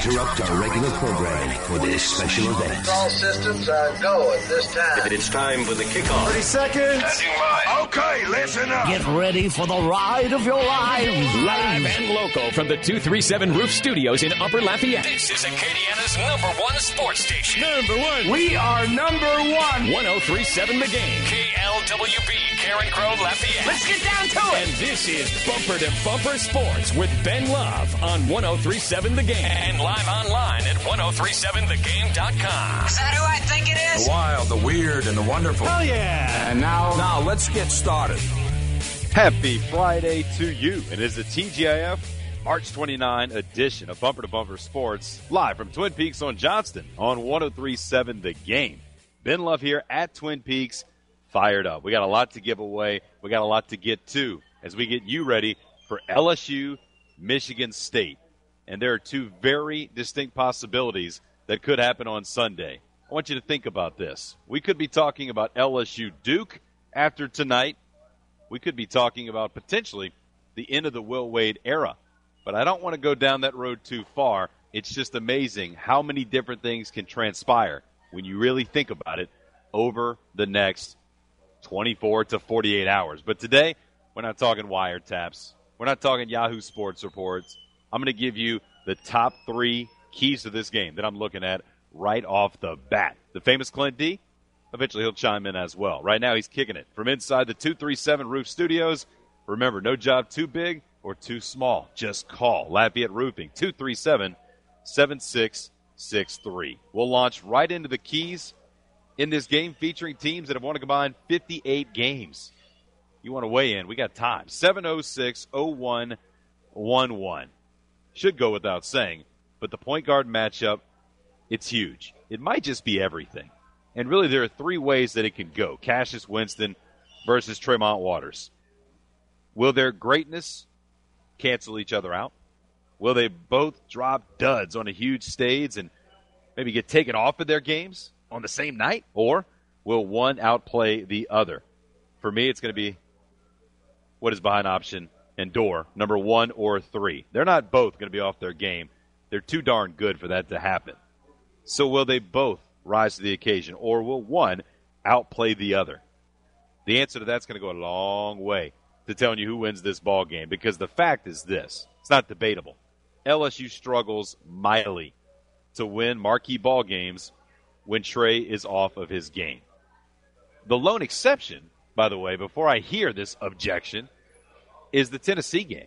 interrupt our regular programming for this special event. All systems are go at this time. It's time for the kickoff. 30 seconds. Okay, listen up. Get ready for the ride of your lives. Live and local from the 237 Roof Studios in Upper Lafayette. This is Acadiana's #1 sports station. Number one. We are number one. 1037 The Game. KLWB, Karen Crow, Lafayette. Let's get down to it. And this is Bumper to Bumper Sports with Ben Love on 1037 The Game. And live online at 1037thegame.com. Is that who I think it is? The wild, the weird, and the wonderful. Oh, yeah. And now let's get started. Happy Friday to you. It is the TGIF March 29 edition of Bumper to Bumper Sports, live from Twin Peaks on Johnston on 1037 The Game. Ben Love here at Twin Peaks, fired up. We got a lot to give away. We got a lot to get to as we get you ready for LSU, Michigan State. And there are two very distinct possibilities that could happen on Sunday. I want you to think about this. We could be talking about LSU Duke after tonight. We could be talking about potentially the end of the Will Wade era. But I don't want to go down that road too far. It's just amazing how many different things can transpire when you really think about it over the next 24 to 48 hours. But today, we're not talking wiretaps. We're not talking Yahoo Sports reports. I'm going to give you the top 3 keys to this game that I'm looking at right off the bat. The famous Clint D, eventually he'll chime in as well. Right now he's kicking it from inside the 237 Roof Studios. Remember, no job too big or too small. Just call Lafayette Roofing, 237-7663. We'll launch right into the keys in this game featuring teams that have won a combined 58 games. You want to weigh in? We got time. 706-0111. Should go without saying, but the point guard matchup, it's huge. It might just be everything. And really there are 3 ways that it can go. Cassius Winston versus Tremont Waters. Will their greatness cancel each other out? Will they both drop duds on a huge stage and maybe get taken off of their games on the same night? Or will one outplay the other? For me, it's going to be what is behind option and door, number 1 or 3. They're not both going to be off their game. They're too darn good for that to happen. So will they both rise to the occasion, or will one outplay the other? The answer to that's going to go a long way to telling you who wins this ball game, because the fact is this. It's not debatable. LSU struggles mightily to win marquee ball games when Trey is off of his game. The lone exception, by the way, before I hear this objection, is the Tennessee game.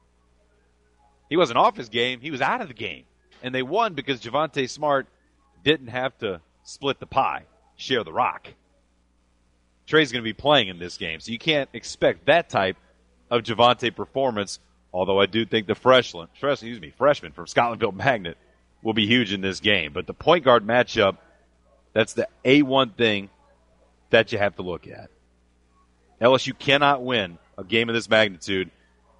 He wasn't off his game. He was out of the game. And they won because Javonte Smart didn't have to split the pie, share the rock. Trey's going to be playing in this game, so you can't expect that type of Javonte performance, although I do think the freshman from Scotlandville Magnet will be huge in this game. But the point guard matchup, that's the A1 thing that you have to look at. LSU cannot win a game of this magnitude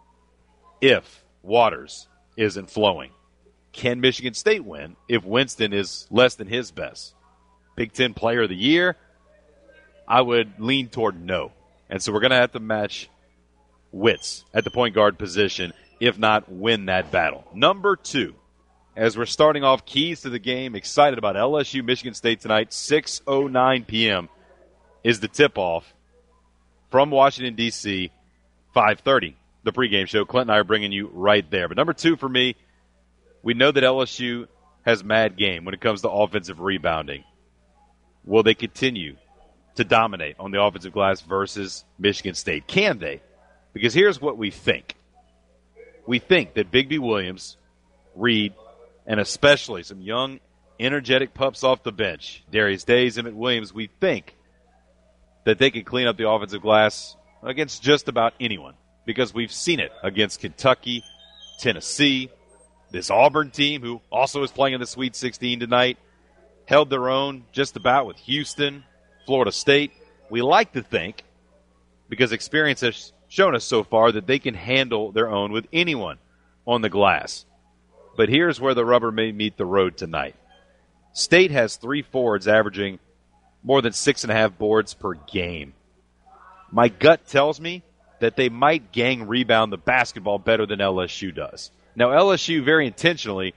if Waters isn't flowing. Can Michigan State win if Winston is less than his best? Big Ten Player of the Year? I would lean toward no. And so we're going to have to match wits at the point guard position, if not win that battle. Number 2, as we're starting off keys to the game, excited about LSU Michigan State tonight, 6:09 p.m. is the tip-off from Washington, D.C., 5:30, the pregame show. Clint and I are bringing you right there. But number 2 for me, we know that LSU has mad game when it comes to offensive rebounding. Will they continue to dominate on the offensive glass versus Michigan State? Can they? Because here's what we think. We think that Bigby Williams, Reed, and especially some young, energetic pups off the bench, Darius Days, Emmett Williams, we think that they can clean up the offensive glass against just about anyone, because we've seen it against Kentucky, Tennessee, this Auburn team, who also is playing in the Sweet 16 tonight, held their own just about with Houston, Florida State. We like to think, because experience has shown us so far, that they can handle their own with anyone on the glass. But here's where the rubber may meet the road tonight. State has 3 forwards averaging more than 6.5 boards per game. My gut tells me that they might gang rebound the basketball better than LSU does. Now, LSU very intentionally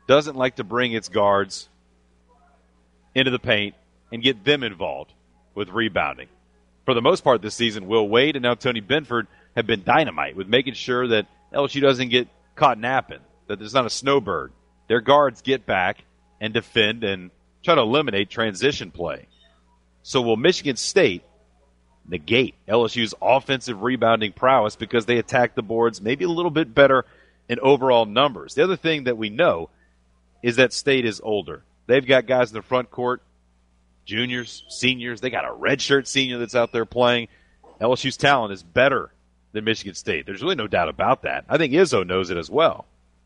doesn't like to bring its guards into the paint and get them involved with rebounding. For the most part this season, Will Wade and now Tony Benford have been dynamite with making sure that LSU doesn't get caught napping, that there's not a snowbird. Their guards get back and defend and try to eliminate transition play. So will Michigan State negate LSU's offensive rebounding prowess because they attack the boards maybe a little bit better in overall numbers? The other thing that we know is that State is older. They've got guys in the front court, juniors, seniors. They got a redshirt senior that's out there playing. LSU's talent is better than Michigan State. There's really no doubt about that. I think Izzo knows it as well.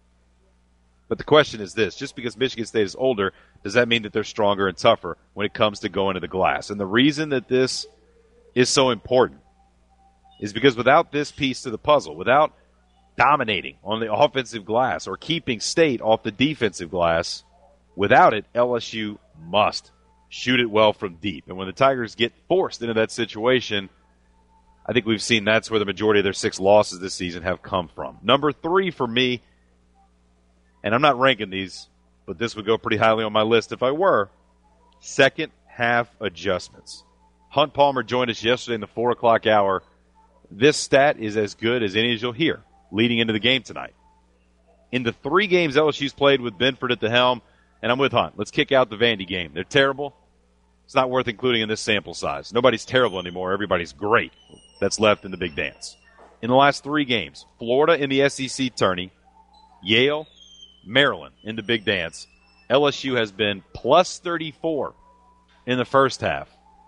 But the question is this: just because Michigan State is older, does that mean that they're stronger and tougher when it comes to going to the glass? And the reason that this is so important is because without this piece to the puzzle, without dominating on the offensive glass or keeping State off the defensive glass, without it, LSU must shoot it well from deep. And when the Tigers get forced into that situation, I think we've seen that's where the majority of their 6 losses this season have come from. Number 3 for me, and I'm not ranking these, but this would go pretty highly on my list if I were, second half adjustments. Hunt Palmer joined us yesterday in the 4 o'clock hour. This stat is as good as any as you'll hear leading into the game tonight. In the 3 games LSU's played with Benford at the helm, and I'm with Hunt, let's kick out the Vandy game. They're terrible. It's not worth including in this sample size. Nobody's terrible anymore. Everybody's great that's left in the big dance. In the last 3 games, Florida in the SEC tourney, Yale, Maryland in the big dance, LSU has been plus 34 in the first half,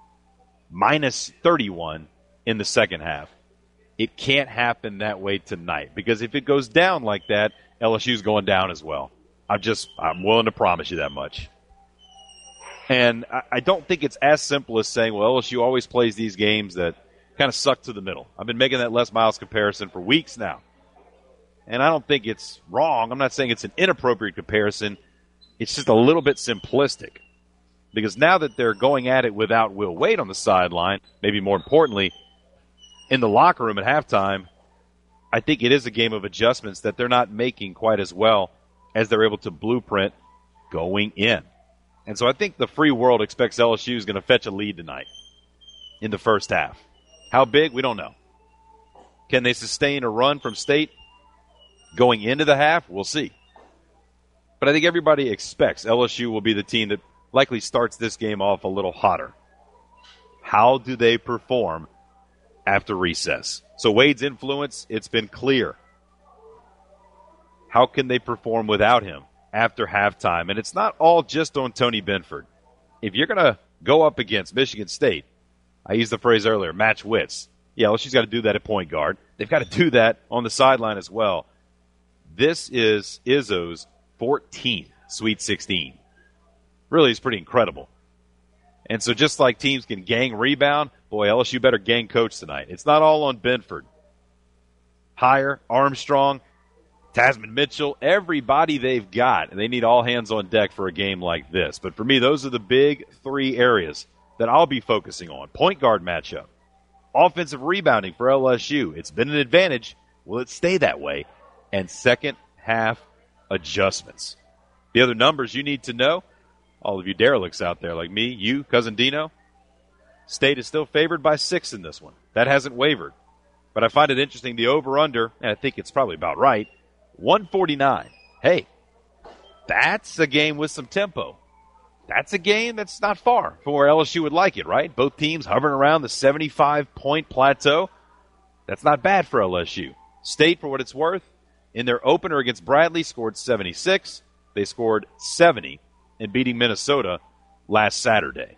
minus 31 in the second half. It can't happen that way tonight, because if it goes down like that, LSU's going down as well. I'm willing to promise you that much. And I don't think it's as simple as saying, well, LSU always plays these games that kind of suck to the middle. I've been making that Les Miles comparison for weeks now. And I don't think it's wrong. I'm not saying it's an inappropriate comparison. It's just a little bit simplistic. Because now that they're going at it without Will Wade on the sideline, maybe more importantly, in the locker room at halftime, I think it is a game of adjustments that they're not making quite as well as they're able to blueprint going in. And so I think the free world expects LSU is going to fetch a lead tonight in the first half. How big? We don't know. Can they sustain a run from State going into the half? We'll see. But I think everybody expects LSU will be the team that likely starts this game off a little hotter. How do they perform after recess? So Wade's influence, it's been clear. How can they perform without him after halftime? And it's not all just on Tony Benford. If you're going to go up against Michigan State, I used the phrase earlier, match wits. Yeah, LSU's got to do that at point guard. They've got to do that on the sideline as well. This is Izzo's 14th Sweet 16. Really is pretty incredible. And so just like teams can gang rebound, boy, LSU better gang coach tonight. It's not all on Benford. Higher, Armstrong, Tasman Mitchell, everybody they've got, and they need all hands on deck for a game like this. But for me, those are the big 3 areas that I'll be focusing on. Point guard matchup. Offensive rebounding for LSU. It's been an advantage. Will it stay that way? And second half adjustments. The other numbers you need to know, all of you derelicts out there like me, you, Cousin Dino, State is still favored by 6 in this one. That hasn't wavered. But I find it interesting, the over-under, and I think it's probably about right, 149. Hey, that's a game with some tempo. That's a game that's not far from where LSU would like it, right? Both teams hovering around the 75-point plateau. That's not bad for LSU. State, for what it's worth, in their opener against Bradley, scored 76. They scored 70 in beating Minnesota last Saturday.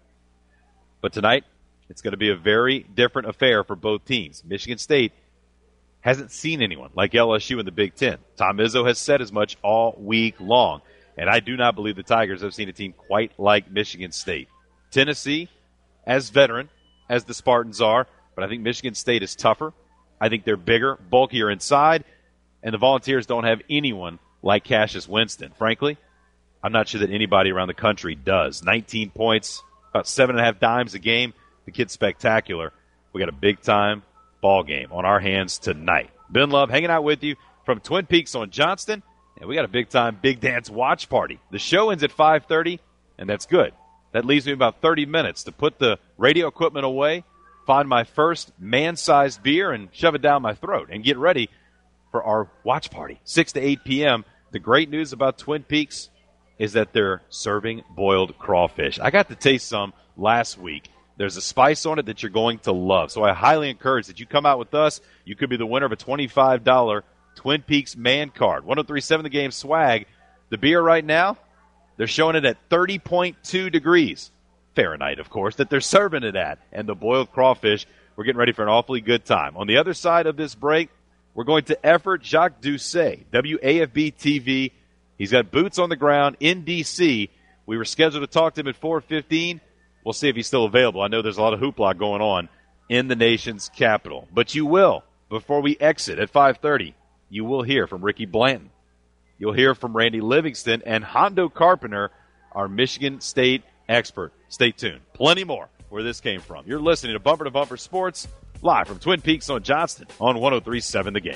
But tonight, it's going to be a very different affair for both teams. Michigan State hasn't seen anyone like LSU in the Big Ten. Tom Izzo has said as much all week long. And I do not believe the Tigers have seen a team quite like Michigan State. Tennessee, as veteran, as the Spartans are, but I think Michigan State is tougher. I think they're bigger, bulkier inside, and the Volunteers don't have anyone like Cassius Winston. Frankly, I'm not sure that anybody around the country does. 19 points, about 7.5 dimes a game. The kid's spectacular. We got a big-time ball game on our hands tonight. Ben Love hanging out with you from Twin Peaks on Johnston. And we got a big-time Big Dance watch party. The show ends at 5:30, and that's good. That leaves me about 30 minutes to put the radio equipment away, find my first man-sized beer, and shove it down my throat, and get ready for our watch party, 6 to 8 p.m. The great news about Twin Peaks is that they're serving boiled crawfish. I got to taste some last week. There's a spice on it that you're going to love. So I highly encourage that you come out with us. You could be the winner of a $25 Twin Peaks man card. 103.7 The Game swag. The beer right now, they're showing it at 30.2 degrees Fahrenheit, of course, that they're serving it at. And the boiled crawfish, we're getting ready for an awfully good time. On the other side of this break, we're going to effort Jacques Doucet, WAFB-TV. He's got boots on the ground in D.C. We were scheduled to talk to him at 4:15. We'll see if he's still available. I know there's a lot of hoopla going on in the nation's capital. But you will, before we exit at 5:30, you will hear from Ricky Blanton. You'll hear from Randy Livingston and Hondo Carpenter, our Michigan State expert. Stay tuned. Plenty more where this came from. You're listening to Bumper to Bumper Sports, live from Twin Peaks on Johnston on 103.7 The Game.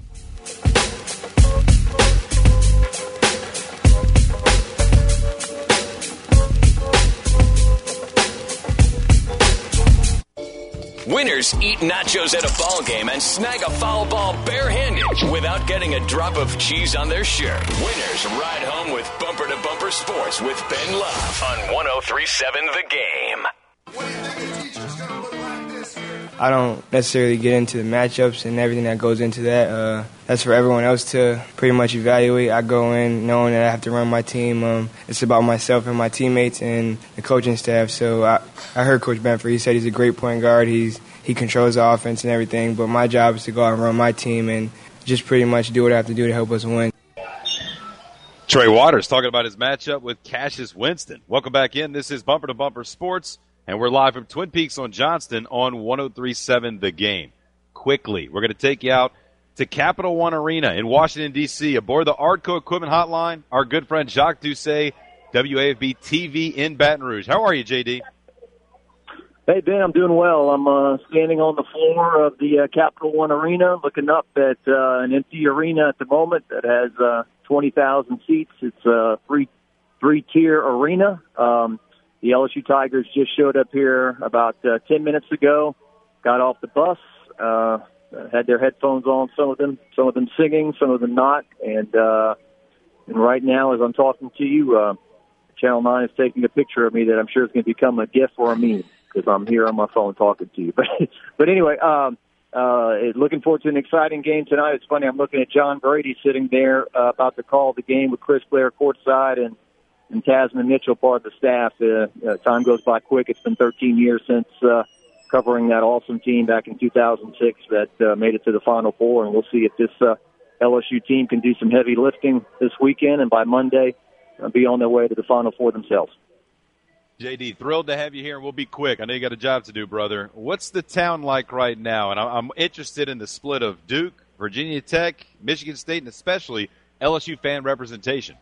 Winners eat nachos at a ball game and snag a foul ball barehanded without getting a drop of cheese on their shirt. Winners ride home with Bumper to Bumper Sports with Ben Love on 103.7 The Game. What do you think the teacher's going to look like this year? I don't necessarily get into the matchups and everything that goes into that. That's for everyone else to pretty much evaluate. I go in knowing that I have to run my team. It's about myself and my teammates and the coaching staff. So I heard Coach Benford. He said he's a great point guard. He controls the offense and everything. But my job is to go out and run my team and just pretty much do what I have to do to help us win. Trey Waters talking about his matchup with Cassius Winston. Welcome back in. This is Bumper to Bumper Sports, and we're live from Twin Peaks on Johnston on 103.7 The Game. Quickly, we're going to take you out to Capital One Arena in Washington, D.C. Aboard the Artco Equipment Hotline, our good friend Jacques Doucet, WAFB-TV in Baton Rouge. How are you, J.D.? Hey, Ben, I'm doing well. I'm standing on the floor of the Capital One Arena looking up at an empty arena at the moment that has 20,000 seats. It's a three-tier arena. The LSU Tigers just showed up here about 10 minutes ago, got off the bus, had their headphones on, some of them singing, some of them not. And right now, as I'm talking to you, Channel 9 is taking a picture of me that I'm sure is going to become a GIF or a meme, because I'm here on my phone talking to you. But anyway, looking forward to an exciting game tonight. It's funny, I'm looking at John Brady sitting there about to call the game with Chris Blair courtside and Tasman Mitchell, part of the staff. Time goes by quick. It's been 13 years since covering that awesome team back in 2006 that made it to the Final Four, and we'll see if this LSU team can do some heavy lifting this weekend, and by Monday be on their way to the Final Four themselves. JD, thrilled to have you here, and we'll be quick. I know you got a job to do, brother. What's the town like right now? And I'm interested in the split of Duke, Virginia Tech, Michigan State, and especially LSU fan representation.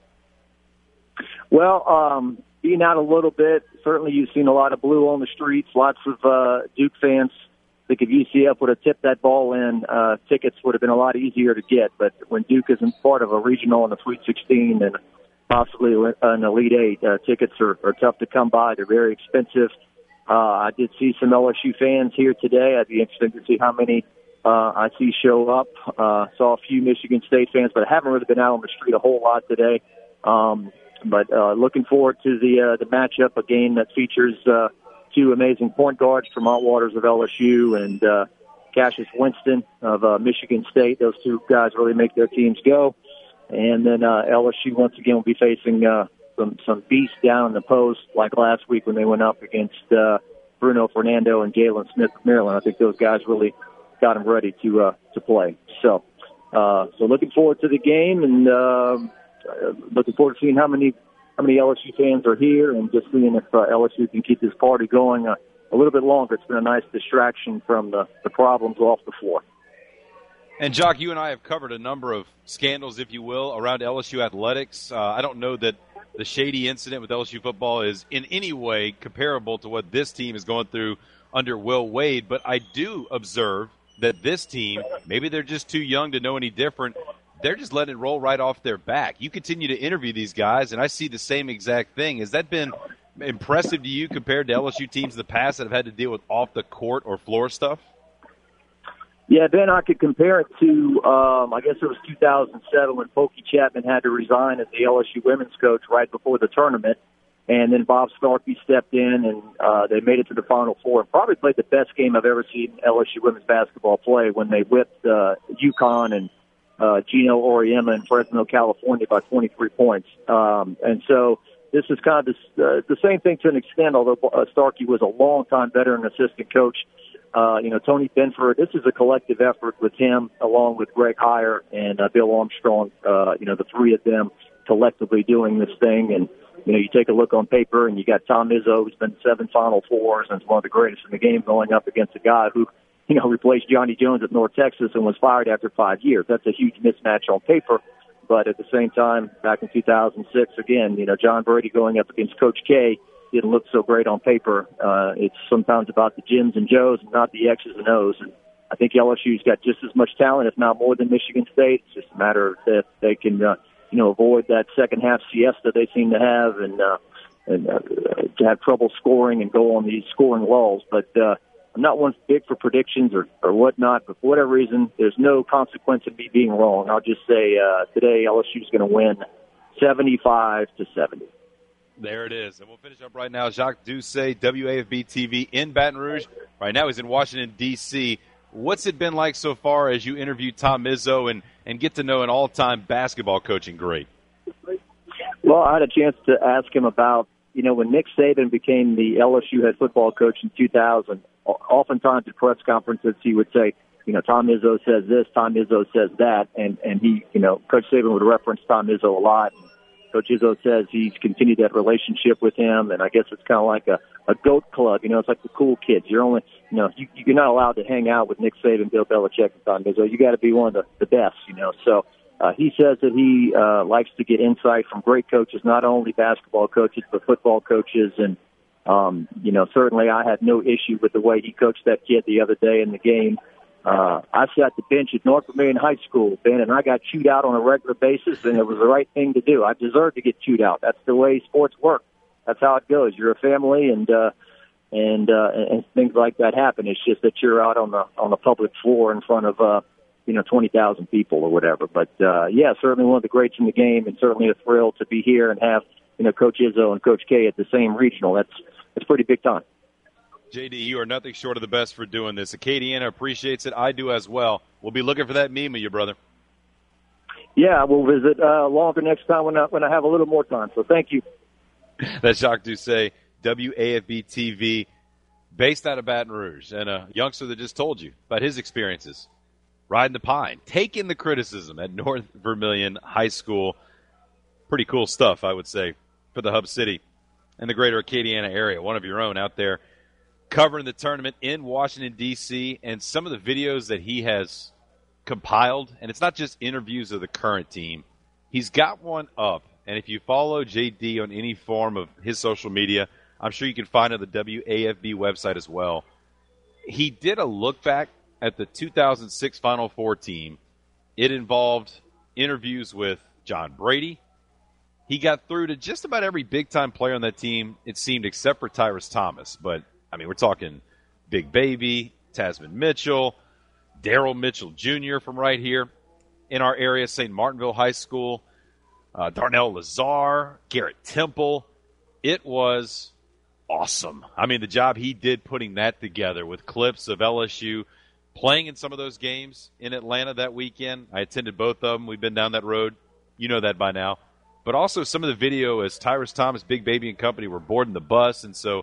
Well, being out a little bit, certainly you've seen a lot of blue on the streets, lots of Duke fans. I think if UCF would have tipped that ball in, tickets would have been a lot easier to get. But when Duke isn't part of a regional and a Sweet 16 and possibly an Elite Eight, tickets are tough to come by. They're very expensive. I did see some LSU fans here today. I'd be interested to see how many I see show up. Saw a few Michigan State fans, but I haven't really been out on the street a whole lot today. But looking forward to the matchup, a game that features two amazing point guards, Tremont Waters of LSU and Cassius Winston of Michigan State. Those two guys really make their teams go. And then LSU once again will be facing some beasts down in the post, like last week when they went up against Bruno Fernando and Galen Smith of Maryland. I think those guys really got them ready to play. So looking forward to the game, and looking forward to seeing how many LSU fans are here, and just seeing if LSU can keep this party going a little bit longer. It's been a nice distraction from the problems off the floor. And, Jock, you and I have covered a number of scandals, if you will, around LSU athletics. I don't know that the shady incident with LSU football is in any way comparable to what this team is going through under Will Wade, but I do observe that this team, maybe they're just too young to know any different, they're just letting it roll right off their back. You continue to interview these guys, and I see the same exact thing. Has that been impressive to you compared to LSU teams in the past that have had to deal with off-the-court or floor stuff? Yeah, Ben, I could compare it to, I guess it was 2007 when Pokey Chapman had to resign as the LSU women's coach right before the tournament. And then Bob Starkey stepped in, and they made it to the Final Four and probably played the best game I've ever seen LSU women's basketball play when they whipped UConn and Gino Auriemma in Fresno, California by 23 points. And so this is kind of the same thing to an extent, although Starkey was a long-time veteran assistant coach. Tony Benford, this is a collective effort with him along with Greg Heyer and Bill Armstrong, the three of them collectively doing this thing. And, you take a look on paper and you got Tom Izzo, who's been 7 Final Fours and is one of the greatest in the game, going up against a guy who, replaced Johnny Jones at North Texas and was fired after 5 years. That's a huge mismatch on paper. But at the same time, back in 2006, again, John Brady going up against Coach K didn't look so great on paper. It's sometimes about the Jims and Joes and not the X's and O's. And I think LSU's got just as much talent, if not more, than Michigan State. It's just a matter of if they can, avoid that second half siesta they seem to have and to have trouble scoring and go on these scoring lulls. But I'm not one big for predictions or whatnot, but for whatever reason, there's no consequence of me being wrong. I'll just say today LSU's going to win 75-70. There it is. And we'll finish up right now. Jacques Doucet, WAFB TV in Baton Rouge. Right now he's in Washington, D.C. What's it been like so far as you interview Tom Izzo and get to know an all-time basketball coaching great? Well, I had a chance to ask him about, when Nick Saban became the LSU head football coach in 2000, oftentimes at press conferences he would say, Tom Izzo says this, Tom Izzo says that, and he, Coach Saban would reference Tom Izzo a lot. Coach Izzo says he's continued that relationship with him, and I guess it's kind of like a goat club. It's like the cool kids. You're only, you're not allowed to hang out with Nick Saban, Bill Belichick, and Tom Izzo. You got to be one of the best, So he says that he likes to get insight from great coaches, not only basketball coaches but football coaches, and certainly I had no issue with the way he coached that kid the other day in the game. I sat the bench at North Vermilion High School, Ben, and I got chewed out on a regular basis, and it was the right thing to do. I deserved to get chewed out. That's the way sports work. That's how it goes. You're a family, and things like that happen. It's just that you're out on the public floor in front of 20,000 people or whatever. But certainly one of the greats in the game, and certainly a thrill to be here and have Coach Izzo and Coach K at the same regional. That's pretty big time. JD, you are nothing short of the best for doing this. Acadiana appreciates it. I do as well. We'll be looking for that meme of you, brother. Yeah, we'll visit longer next time when I have a little more time. So thank you. That's Jacques Doucet, WAFB TV, based out of Baton Rouge, and a youngster that just told you about his experiences riding the pine, taking the criticism at North Vermilion High School. Pretty cool stuff, I would say, for the hub city and the greater Acadiana area. One of your own out there covering the tournament in Washington, D.C., and some of the videos that he has compiled, and it's not just interviews of the current team. He's got one up, and if you follow JD on any form of his social media, I'm sure you can find it on the WAFB website as well. He did a look back at the 2006 Final Four team. It involved interviews with John Brady. He got through to just about every big-time player on that team, it seemed, except for Tyrus Thomas, but we're talking Big Baby, Tasman Mitchell, Daryl Mitchell Jr. from right here in our area, St. Martinville High School, Darnell Lazar, Garrett Temple. It was awesome. The job he did putting that together with clips of LSU playing in some of those games in Atlanta that weekend. I attended both of them. We've been down that road. You know that by now. But also some of the video as Tyrus Thomas, Big Baby, and company were boarding the bus, and so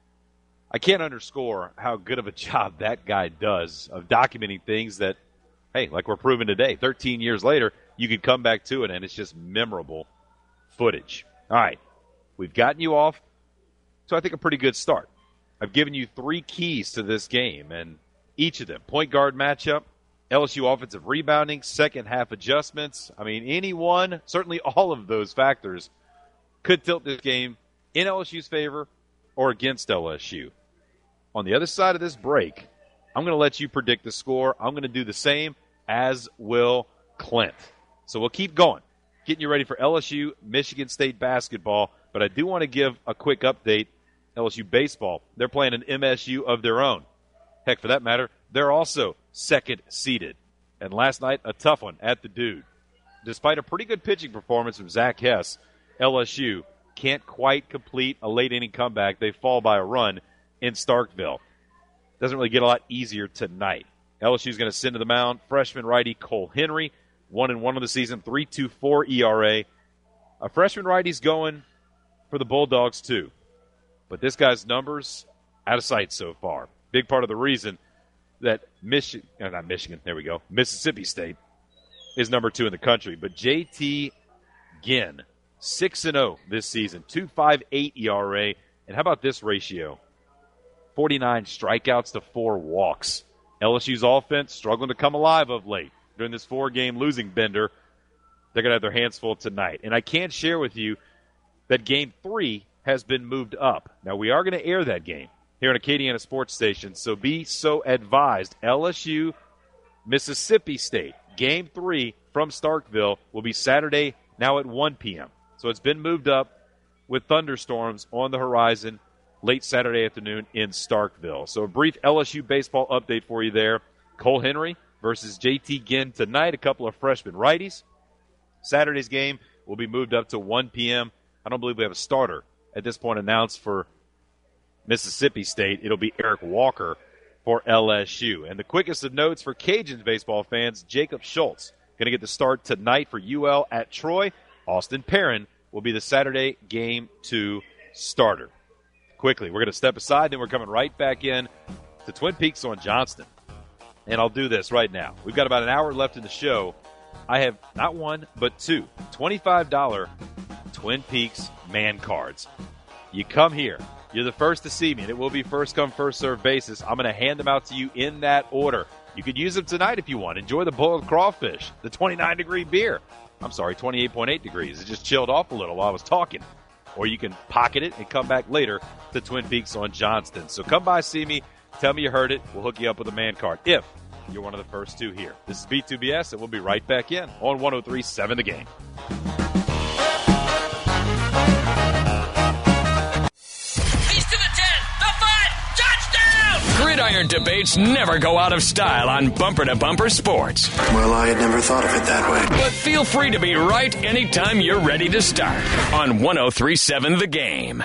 I can't underscore how good of a job that guy does of documenting things that, hey, like we're proving today, 13 years later, you can come back to it, and it's just memorable footage. All right, we've gotten you off, so I think a pretty good start. I've given you 3 keys to this game, and each of them, point guard matchup, LSU offensive rebounding, second half adjustments. Any one, certainly all of those factors could tilt this game in LSU's favor or against LSU. On the other side of this break, I'm going to let you predict the score. I'm going to do the same, as will Clint. So we'll keep going, getting you ready for LSU, Michigan State basketball. But I do want to give a quick update. LSU baseball, they're playing an MSU of their own. Heck, for that matter, they're also second seeded. And last night, a tough one at the Dude. Despite a pretty good pitching performance from Zach Hess, LSU can't quite complete a late-inning comeback. They fall by a run in Starkville. Doesn't really get a lot easier tonight. LSU's going to send to the mound freshman righty Cole Henry, 1-1 of the season, 3.24 ERA. A freshman righty's going for the Bulldogs, too. But this guy's numbers, out of sight so far. Big part of the reason that Mississippi State is number 2 in the country. But J.T. Ginn, 6-0 this season, 2.58 ERA. And how about this ratio? 49 strikeouts to 4 walks. LSU's offense struggling to come alive of late during this 4-game losing bender. They're going to have their hands full tonight. And I can't share with you that Game 3 has been moved up. Now, we are going to air that game here on Acadiana Sports Station, so be so advised. LSU, Mississippi State, Game 3 from Starkville will be Saturday now at 1 p.m. So it's been moved up with thunderstorms on the horizon late Saturday afternoon in Starkville. So a brief LSU baseball update for you there. Cole Henry versus J.T. Ginn tonight, a couple of freshman righties. Saturday's game will be moved up to 1 p.m. I don't believe we have a starter at this point announced for Mississippi State. It'll be Eric Walker for LSU. And the quickest of notes for Cajuns baseball fans, Jacob Schultz going to get the start tonight for UL at Troy. Austin Perrin will be the Saturday Game 2 starter. Quickly, we're going to step aside, then we're coming right back in to Twin Peaks on Johnston. And I'll do this right now. We've got about an hour left in the show. I have not one, but two $25 Twin Peaks man cards. You come here. You're the first to see me, and it will be first come, first served basis. I'm going to hand them out to you in that order. You could use them tonight if you want. Enjoy the boiled crawfish, the 29-degree beer. I'm sorry, 28.8 degrees. It just chilled off a little while I was talking. Or you can pocket it and come back later to Twin Peaks on Johnston. So come by, see me, tell me you heard it. We'll hook you up with a man card if you're one of the first two here. This is B2BS, and we'll be right back in on 103.7 The Game. Gridiron debates never go out of style on Bumper to Bumper Sports. Well, I had never thought of it that way. But feel free to be right anytime you're ready to start on 103.7 The Game.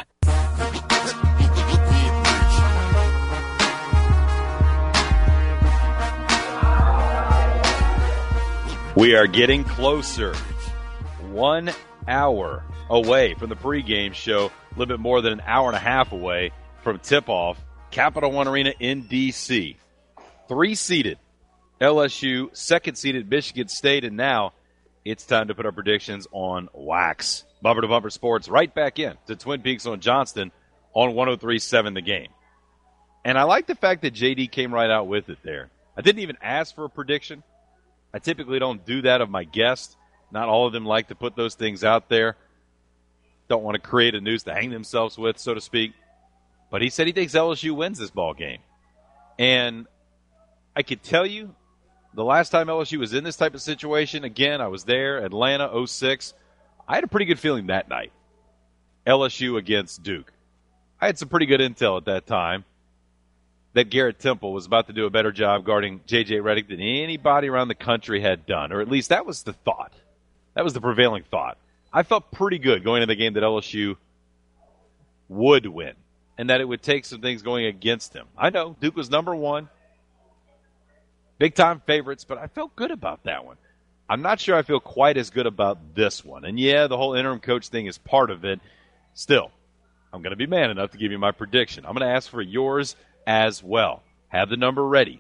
We are getting closer. 1 hour away from the pregame show. A little bit more than an hour and a half away from tip-off. Capital One Arena in D.C. 3-seeded LSU, 2nd-seeded Michigan State, and now it's time to put our predictions on wax. Bumper to Bumper Sports right back in to Twin Peaks on Johnston on 103.7 The Game. And I like the fact that JD came right out with it there. I didn't even ask for a prediction. I typically don't do that of my guests. Not all of them like to put those things out there. Don't want to create a noose to hang themselves with, so to speak. But he said he thinks LSU wins this ball game. And I could tell you, the last time LSU was in this type of situation, again, I was there, Atlanta, 06. I had a pretty good feeling that night. LSU against Duke. I had some pretty good intel at that time that Garrett Temple was about to do a better job guarding J.J. Redick than anybody around the country had done. Or at least that was the thought. That was the prevailing thought. I felt pretty good going into the game that LSU would win, and that it would take some things going against him. I know Duke was number one, big-time favorites, but I felt good about that one. I'm not sure I feel quite as good about this one. And, yeah, the whole interim coach thing is part of it. Still, I'm going to be man enough to give you my prediction. I'm going to ask for yours as well. Have the number ready,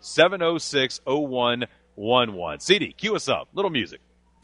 706-0111. CD, cue us up. Little music.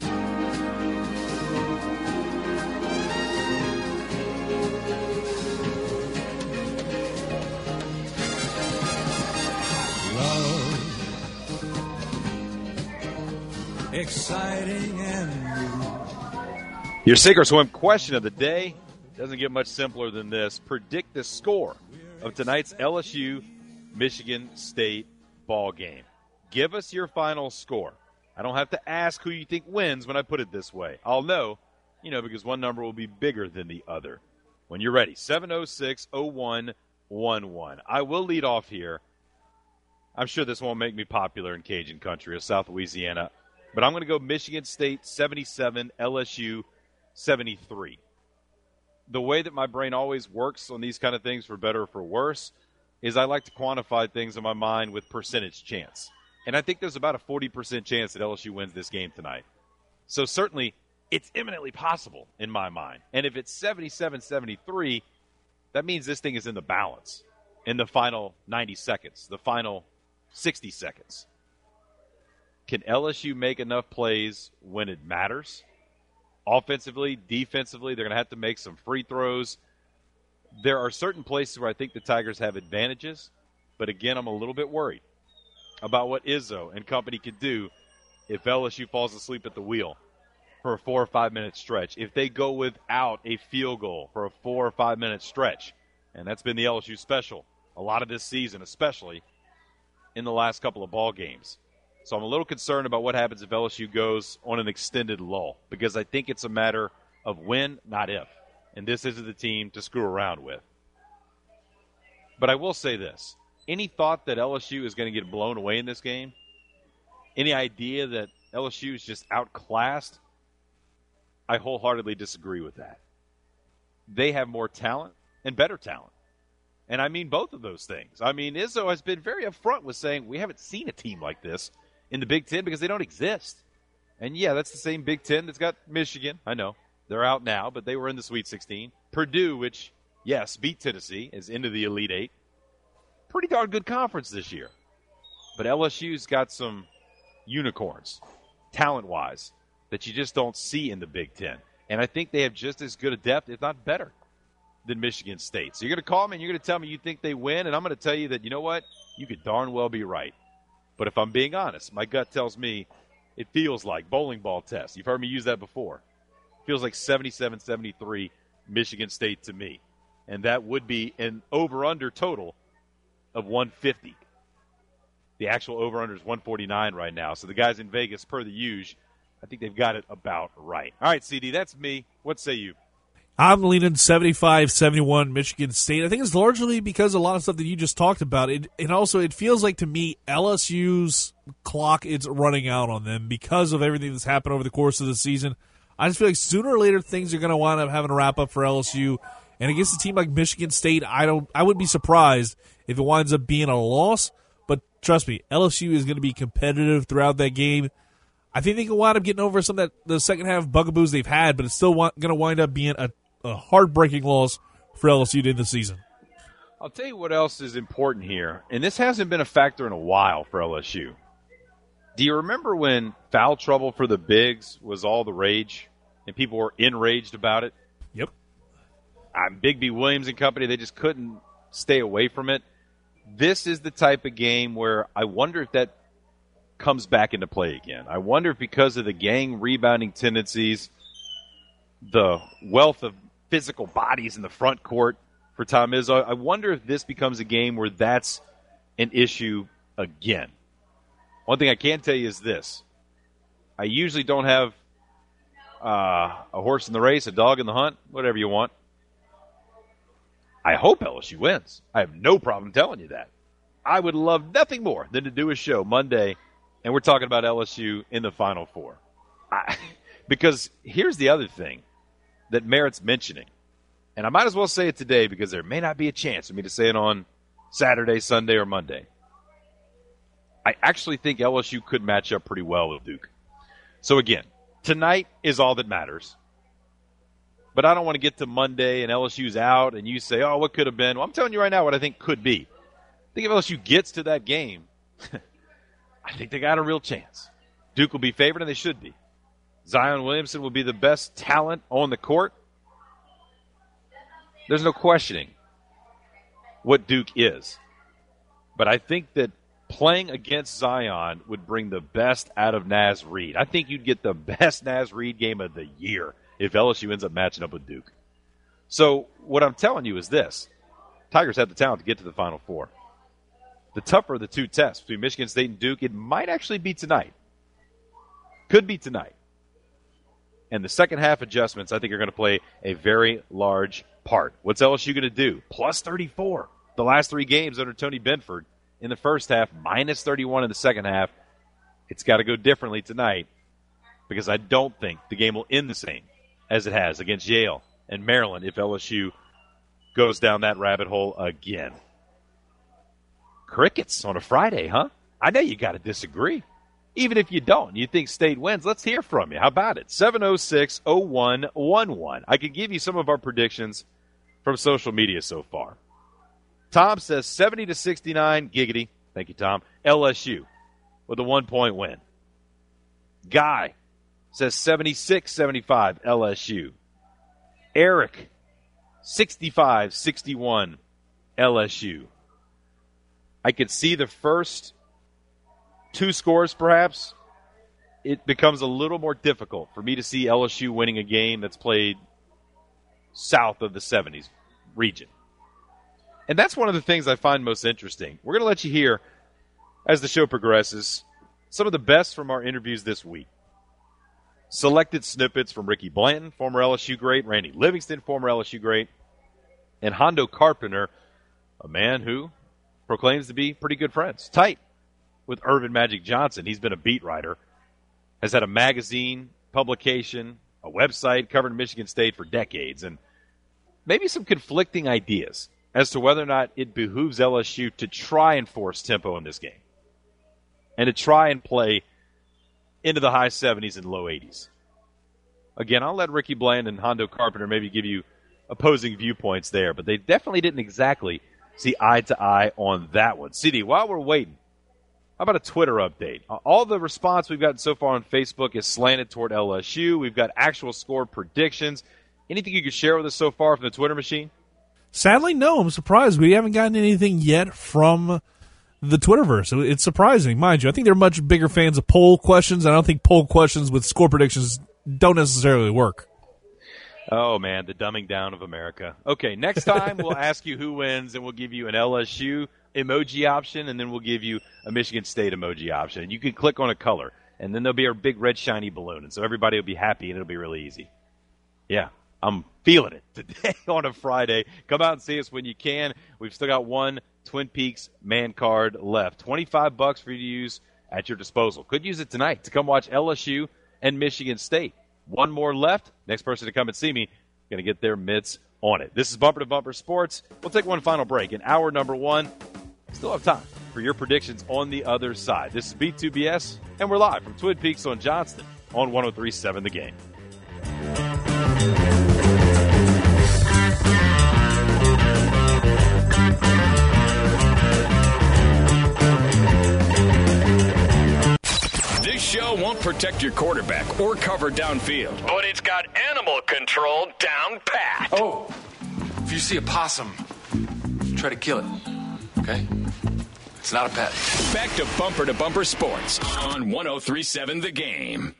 Exciting and new. Your sink or swim question of the day doesn't get much simpler than this. Predict the score of tonight's LSU Michigan State ball game. Give us your final score. I don't have to ask who you think wins when I put it this way. I'll know, because one number will be bigger than the other. When you're ready, 706-0111. I will lead off here. I'm sure this won't make me popular in Cajun country or South Louisiana, but I'm going to go Michigan State 77, LSU 73. The way that my brain always works on these kind of things, for better or for worse, is I like to quantify things in my mind with percentage chance. And I think there's about a 40% chance that LSU wins this game tonight. So certainly it's imminently possible in my mind. And if it's 77-73, that means this thing is in the balance in the final 90 seconds, the final 60 seconds. Can LSU make enough plays when it matters? Offensively, defensively, they're going to have to make some free throws. There are certain places where I think the Tigers have advantages, but again, I'm a little bit worried about what Izzo and company could do if LSU falls asleep at the wheel for a 4 or 5 minute stretch. If they go without a field goal for a 4 or 5 minute stretch, and that's been the LSU special a lot of this season, especially in the last couple of ball games. So I'm a little concerned about what happens if LSU goes on an extended lull, because I think it's a matter of when, not if. And this isn't the team to screw around with. But I will say this. Any thought that LSU is going to get blown away in this game? Any idea that LSU is just outclassed? I wholeheartedly disagree with that. They have more talent and better talent. And I mean both of those things. I mean, Izzo has been very upfront with saying we haven't seen a team like this in the Big Ten because they don't exist. And, yeah, that's the same Big Ten that's got Michigan. I know. They're out now, but they were in the Sweet 16. Purdue, which, yes, beat Tennessee, is into the Elite Eight. Pretty darn good conference this year. But LSU's got some unicorns, talent-wise, that you just don't see in the Big Ten. And I think they have just as good a depth, if not better, than Michigan State. So you're going to call me and you're going to tell me you think they win, and I'm going to tell you that, you know what, you could darn well be right. But if I'm being honest, my gut tells me it feels like bowling ball test. You've heard me use that before. It feels like 77-73 Michigan State to me. And that would be an over-under total of 150. The actual over-under is 149 right now. So the guys in Vegas, per the usual, I think they've got it about right. All right, CD, that's me. What say you? I'm leaning 75-71 Michigan State. I think it's largely because of a lot of stuff that you just talked about. And also, it feels like to me LSU's clock is running out on them because of everything that's happened over the course of the season. I just feel like sooner or later things are going to wind up having a wrap up for LSU. And against a team like Michigan State, I wouldn't be surprised if it winds up being a loss. But trust me, LSU is going to be competitive throughout that game. I think they can wind up getting over some of the second half bugaboos they've had, but it's still going to wind up being a heartbreaking loss for LSU to end the season. I'll tell you what else is important here, and this hasn't been a factor in a while for LSU. Do you remember when foul trouble for the bigs was all the rage, and people were enraged about it? Yep. Bigby Williams and company, they just couldn't stay away from it. This is the type of game where I wonder if that comes back into play again. I wonder if because of the gang rebounding tendencies, the wealth of physical bodies in the front court for Tom Izzo, I wonder if this becomes a game where that's an issue again. One thing I can tell you is this. I usually don't have a horse in the race, a dog in the hunt, whatever you want. I hope LSU wins. I have no problem telling you that. I would love nothing more than to do a show Monday, and we're talking about LSU in the Final Four. Because here's the other thing that merits mentioning. And I might as well say it today because there may not be a chance for me to say it on Saturday, Sunday, or Monday. I actually think LSU could match up pretty well with Duke. So again, tonight is all that matters. But I don't want to get to Monday and LSU's out and you say, oh, what could have been? Well, I'm telling you right now what I think could be. I think if LSU gets to that game, I think they got a real chance. Duke will be favored, and they should be. Zion Williamson will be the best talent on the court. There's no questioning what Duke is. But I think that playing against Zion would bring the best out of Naz Reid. I think you'd get the best Naz Reid game of the year if LSU ends up matching up with Duke. So what I'm telling you is this. Tigers have the talent to get to the Final Four. The tougher of the two tests between Michigan State and Duke, it might actually be tonight. Could be tonight. And the second half adjustments, I think, are going to play a very large part. What's LSU going to do? Plus 34. The last 3 games under Tony Benford in the first half, minus 31 in the second half. It's got to go differently tonight because I don't think the game will end the same as it has against Yale and Maryland if LSU goes down that rabbit hole again. Crickets on a Friday, huh? I know you got to disagree. Even if you don't, you think State wins, let's hear from you. How about it? 706-0111. I can give you some of our predictions from social media so far. Tom says 70-69, giggity. Thank you, Tom. LSU with a 1-point win. Guy says 76-75, LSU. Eric, 65-61, LSU. I could see the first 2 scores, perhaps. It becomes a little more difficult for me to see LSU winning a game that's played south of the 70s region. And that's one of the things I find most interesting. We're going to let you hear, as the show progresses, some of the best from our interviews this week. Selected snippets from Ricky Blanton, former LSU great, Randy Livingston, former LSU great, and Hondo Carpenter, a man who proclaims to be pretty good friends. Tight with Irvin Magic Johnson. He's been a beat writer, has had a magazine, publication, a website covering Michigan State for decades, and maybe some conflicting ideas as to whether or not it behooves LSU to try and force tempo in this game and to try and play into the high 70s and low 80s. Again, I'll let Ricky Bland and Hondo Carpenter maybe give you opposing viewpoints there, but they definitely didn't exactly see eye to eye on that one. CD, while we're waiting, how about a Twitter update? All the response we've gotten so far on Facebook is slanted toward LSU. We've got actual score predictions. Anything you could share with us so far from the Twitter machine? Sadly, no. I'm surprised. We haven't gotten anything yet from the Twitterverse. It's surprising, mind you. I think they're much bigger fans of poll questions. I don't think poll questions with score predictions don't necessarily work. Oh, man, the dumbing down of America. Okay, next time we'll ask you who wins, and we'll give you an LSU emoji option, and then we'll give you a Michigan State emoji option. And you can click on a color, and then there'll be a big red shiny balloon, and so everybody will be happy, and it'll be really easy. Yeah, I'm feeling it today on a Friday. Come out and see us when you can. We've still got one Twin Peaks man card left. $25 for you to use at your disposal. Could use it tonight to come watch LSU and Michigan State. One more left. Next person to come and see me, going to get their mitts on it. This is Bumper to Bumper Sports. We'll take one final break. In hour number 1, still have time for your predictions on the other side. This is B2BS, and we're live from Twin Peaks on Johnston on 103.7 The Game. This show won't protect your quarterback or cover downfield, but it's got animal control down pat. Oh, if you see a possum, try to kill it, okay? It's not a pet. Back to Bumper Sports on 103.7 The Game.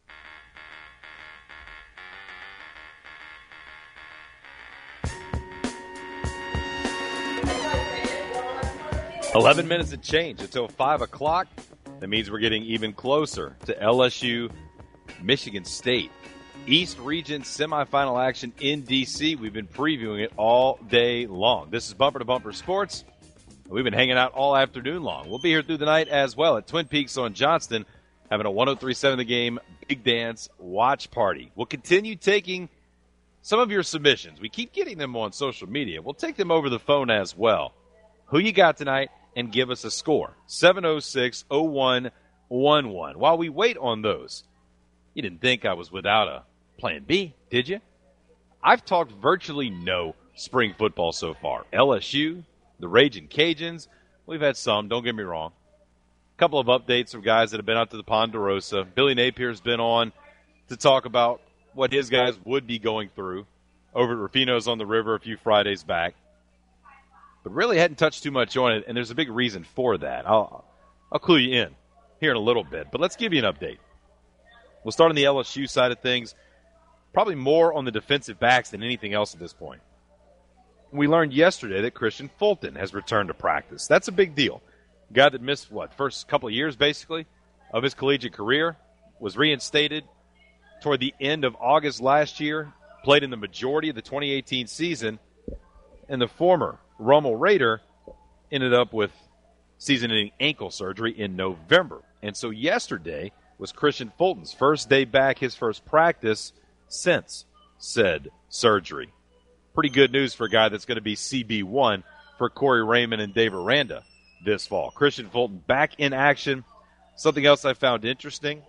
$11 minutes of change until 5 o'clock. That means we're getting even closer to LSU, Michigan State. East Region semifinal action in D.C. We've been previewing it all day long. This is Bumper to Bumper Sports. We've been hanging out all afternoon long. We'll be here through the night as well at Twin Peaks on Johnston, having a 103.7 The Game Big Dance watch party. We'll continue taking some of your submissions. We keep getting them on social media. We'll take them over the phone as well. Who you got tonight? And give us a score. 706-0111. While we wait on those, you didn't think I was without a plan B, did you? I've talked virtually no spring football so far. LSU, the Ragin' Cajuns, we've had some, don't get me wrong. A couple of updates from guys that have been out to the Ponderosa. Billy Napier's been on to talk about what his guys would be going through over at Rufino's on the River a few Fridays back. But really hadn't touched too much on it, and there's a big reason for that. I'll clue you in here in a little bit, but let's give you an update. We'll start on the LSU side of things, probably more on the defensive backs than anything else at this point. We learned yesterday that Christian Fulton has returned to practice. That's a big deal. A guy that missed, first couple of years, basically, of his collegiate career. was reinstated toward the end of August last year, played in the majority of the 2018 season, and the former Rommel Raider ended up with season-ending ankle surgery in November. And so yesterday was Christian Fulton's first day back, his first practice since said surgery. Pretty good news for a guy that's going to be CB1 for Corey Raymond and Dave Aranda this fall. Christian Fulton back in action. Something else I found interesting,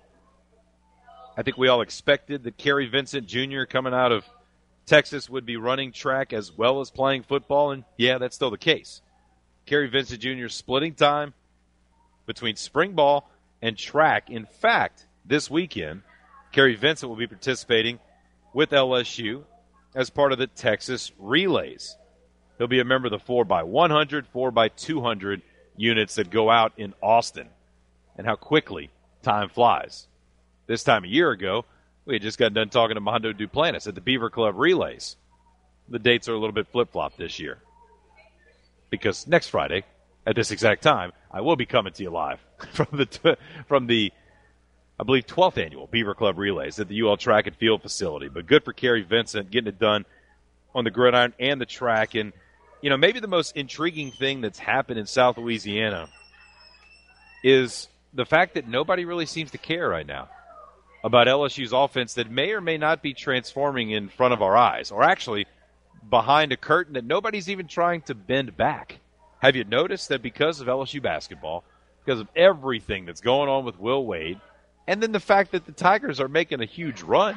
I think we all expected that Kerry Vincent Jr. coming out of Texas would be running track as well as playing football, and yeah, that's still the case. Kerry Vincent Jr. splitting time between spring ball and track. In fact, this weekend, Kerry Vincent will be participating with LSU as part of the Texas Relays. He'll be a member of the 4x100, 4x200 units that go out in Austin. And how quickly time flies. This time a year ago, we had just got done talking to Mondo Duplantis at the Beaver Club Relays. The dates are a little bit flip-flopped this year, because next Friday, at this exact time, I will be coming to you live from the I believe, 12th annual Beaver Club Relays at the UL Track and Field facility. But good for Kerry Vincent getting it done on the gridiron and the track. And, you know, maybe the most intriguing thing that's happened in South Louisiana is the fact that nobody really seems to care right now about LSU's offense that may or may not be transforming in front of our eyes, or actually behind a curtain that nobody's even trying to bend back. Have you noticed that because of LSU basketball, because of everything that's going on with Will Wade, and then the fact that the Tigers are making a huge run,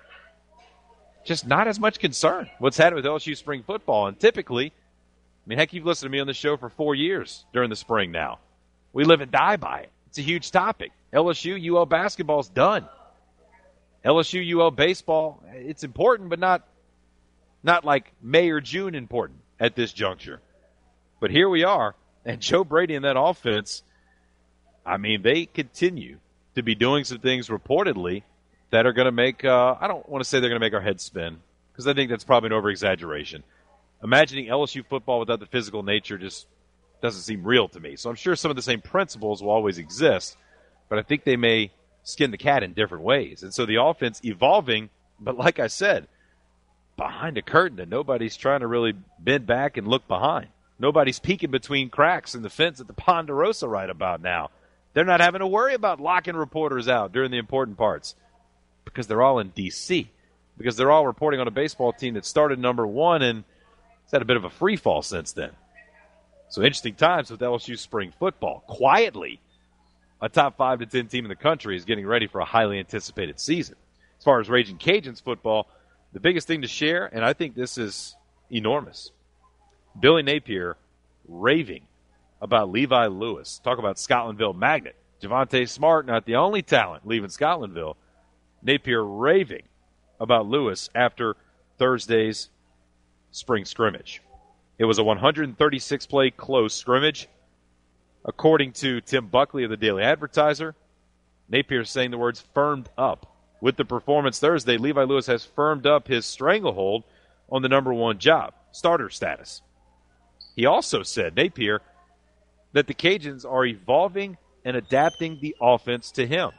just not as much concern what's happening with LSU spring football? And typically, I mean, heck, you've listened to me on the show for 4 years during the spring now. We live and die by it. It's a huge topic. LSU, UL basketball's done. LSU, UL baseball, it's important, but not like May or June important at this juncture. But here we are, and Joe Brady and that offense, I mean, they continue to be doing some things reportedly that are going to make, I don't want to say they're going to make our heads spin, because I think that's probably an over-exaggeration. Imagining LSU football without the physical nature just doesn't seem real to me. So I'm sure some of the same principles will always exist, but I think they may skin the cat in different ways. And so the offense evolving, but like I said, behind a curtain that nobody's trying to really bend back and look behind. Nobody's peeking between cracks in the fence at the Ponderosa right about now. They're not having to worry about locking reporters out during the important parts because they're all in D.C., because they're all reporting on a baseball team that started number one and it's had a bit of a free fall since then. So interesting times with LSU spring football. Quietly, a top 5 to 10 team in the country is getting ready for a highly anticipated season. As far as Raging Cajuns football, the biggest thing to share, and I think this is enormous, Billy Napier raving about Levi Lewis. Talk about Scotlandville magnet. Javonte Smart, not the only talent leaving Scotlandville. Napier raving about Lewis after Thursday's spring scrimmage. It was a 136-play close scrimmage. According to Tim Buckley of the Daily Advertiser, Napier saying the words firmed up. With the performance Thursday, Levi Lewis has firmed up his stranglehold on the number one job, starter status. He also said, Napier, that the Cajuns are evolving and adapting the offense to him.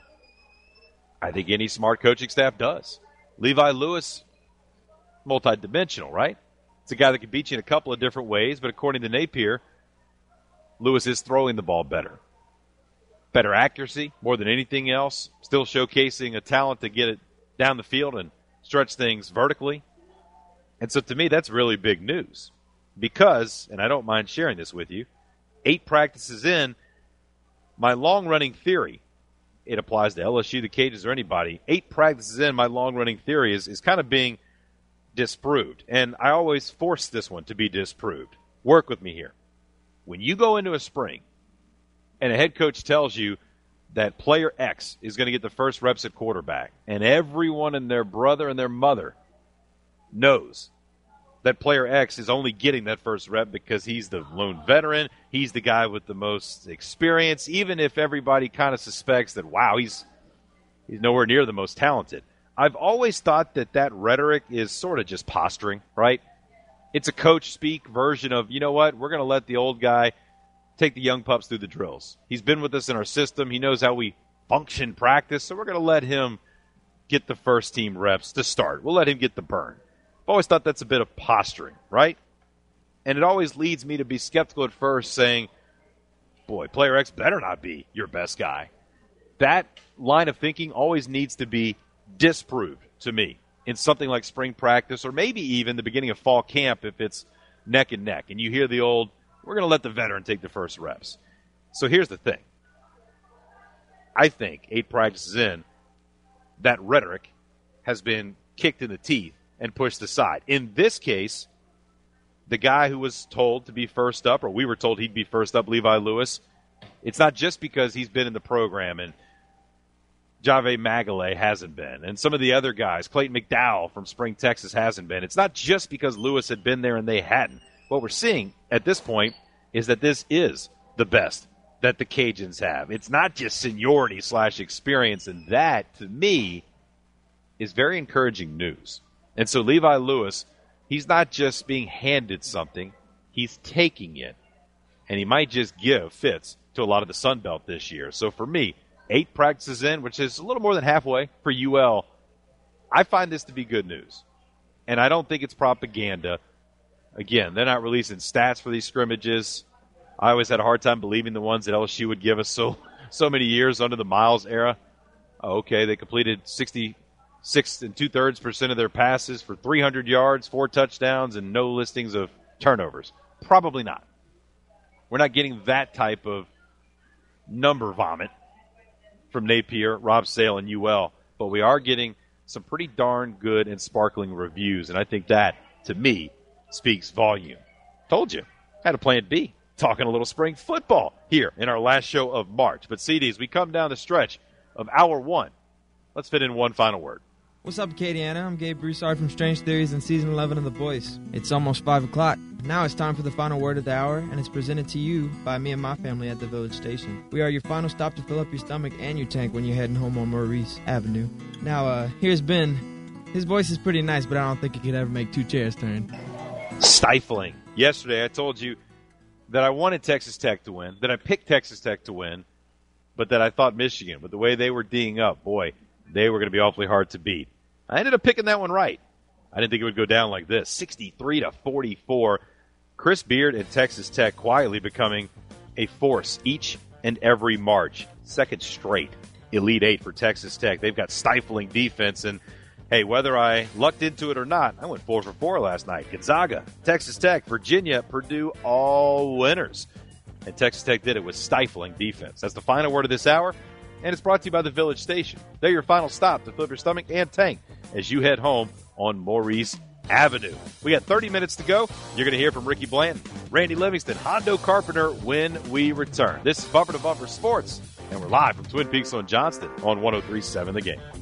I think any smart coaching staff does. Levi Lewis, multidimensional, right? It's a guy that can beat you in a couple of different ways, but according to Napier, Lewis is throwing the ball better. Better accuracy, more than anything else. Still showcasing a talent to get it down the field and stretch things vertically. And so to me, that's really big news. Because, and I don't mind sharing this with you, 8 practices in, my long-running theory, it applies to LSU, the Cajuns, or anybody, 8 practices in, my long-running theory is kind of being disproved. And I always force this one to be disproved. Work with me here. When you go into a spring and a head coach tells you that player X is going to get the first reps at quarterback, and everyone and their brother and their mother knows that player X is only getting that first rep because he's the lone veteran, he's the guy with the most experience, even if everybody kind of suspects that, wow, he's nowhere near the most talented. I've always thought that rhetoric is sort of just posturing, right? It's a coach speak version of, you know what, we're going to let the old guy take the young pups through the drills. He's been with us in our system. He knows how we function practice, so we're going to let him get the first team reps to start. We'll let him get the burn. I've always thought that's a bit of posturing, right? And it always leads me to be skeptical at first, saying, boy, player X better not be your best guy. That line of thinking always needs to be disproved to me in something like spring practice or maybe even the beginning of fall camp if it's neck and neck. And you hear the old, we're going to let the veteran take the first reps. So here's the thing. I think 8 practices in, that rhetoric has been kicked in the teeth and pushed aside. In this case, the guy who was told to be first up, or we were told he'd be first up, Levi Lewis, it's not just because he's been in the program and Jave Magalay hasn't been, and some of the other guys, Clayton McDowell from Spring, Texas, hasn't been. It's not just because Lewis had been there and they hadn't. What we're seeing at this point is that this is the best that the Cajuns have. It's not just seniority / experience, and that, to me, is very encouraging news. And so Levi Lewis, he's not just being handed something, he's taking it. And he might just give fits to a lot of the Sun Belt this year. So for me, 8 practices in, which is a little more than halfway for UL, I find this to be good news. And I don't think it's propaganda. Again, they're not releasing stats for these scrimmages. I always had a hard time believing the ones that LSU would give us so many years under the Miles era. Oh, okay, they completed 66 2/3% of their passes for 300 yards, 4 touchdowns, and no listings of turnovers. Probably not. We're not getting that type of number vomit from Napier, Rob Sale, and UL, but we are getting some pretty darn good and sparkling reviews, and I think that, to me, speaks volume. Told you. Had a plan B. Talking a little spring football here in our last show of March. But CDs, we come down the stretch of hour 1. Let's fit in one final word. What's up, Acadiana? I'm Gabe Broussard from Strange Theories and Season 11 of The Boys. It's almost 5 o'clock. Now it's time for the final word of the hour, and it's presented to you by me and my family at the Village Station. We are your final stop to fill up your stomach and your tank when you're heading home on Maurice Avenue. Now, here's Ben. His voice is pretty nice, but I don't think he could ever make 2 chairs turn. Stifling. Yesterday I told you that I wanted Texas Tech to win, that I picked Texas Tech to win, but that I thought Michigan, with the way they were D'ing up, boy, they were going to be awfully hard to beat. I ended up picking that one right. I didn't think it would go down like this, 63-44. Chris Beard and Texas Tech quietly becoming a force each and every March. Second straight Elite 8 for Texas Tech. They've got stifling defense, and hey, whether I lucked into it or not, I went 4 for 4 last night. Gonzaga, Texas Tech, Virginia, Purdue, all winners. And Texas Tech did it with stifling defense. That's the final word of this hour, and it's brought to you by the Village Station. They're your final stop to fill up your stomach and tank as you head home on Maurice Avenue. We got 30 minutes to go. You're going to hear from Ricky Blanton, Randy Livingston, Hondo Carpenter when we return. This is Bumper to Bumper Sports, and we're live from Twin Peaks on Johnston on 103.7 The Game.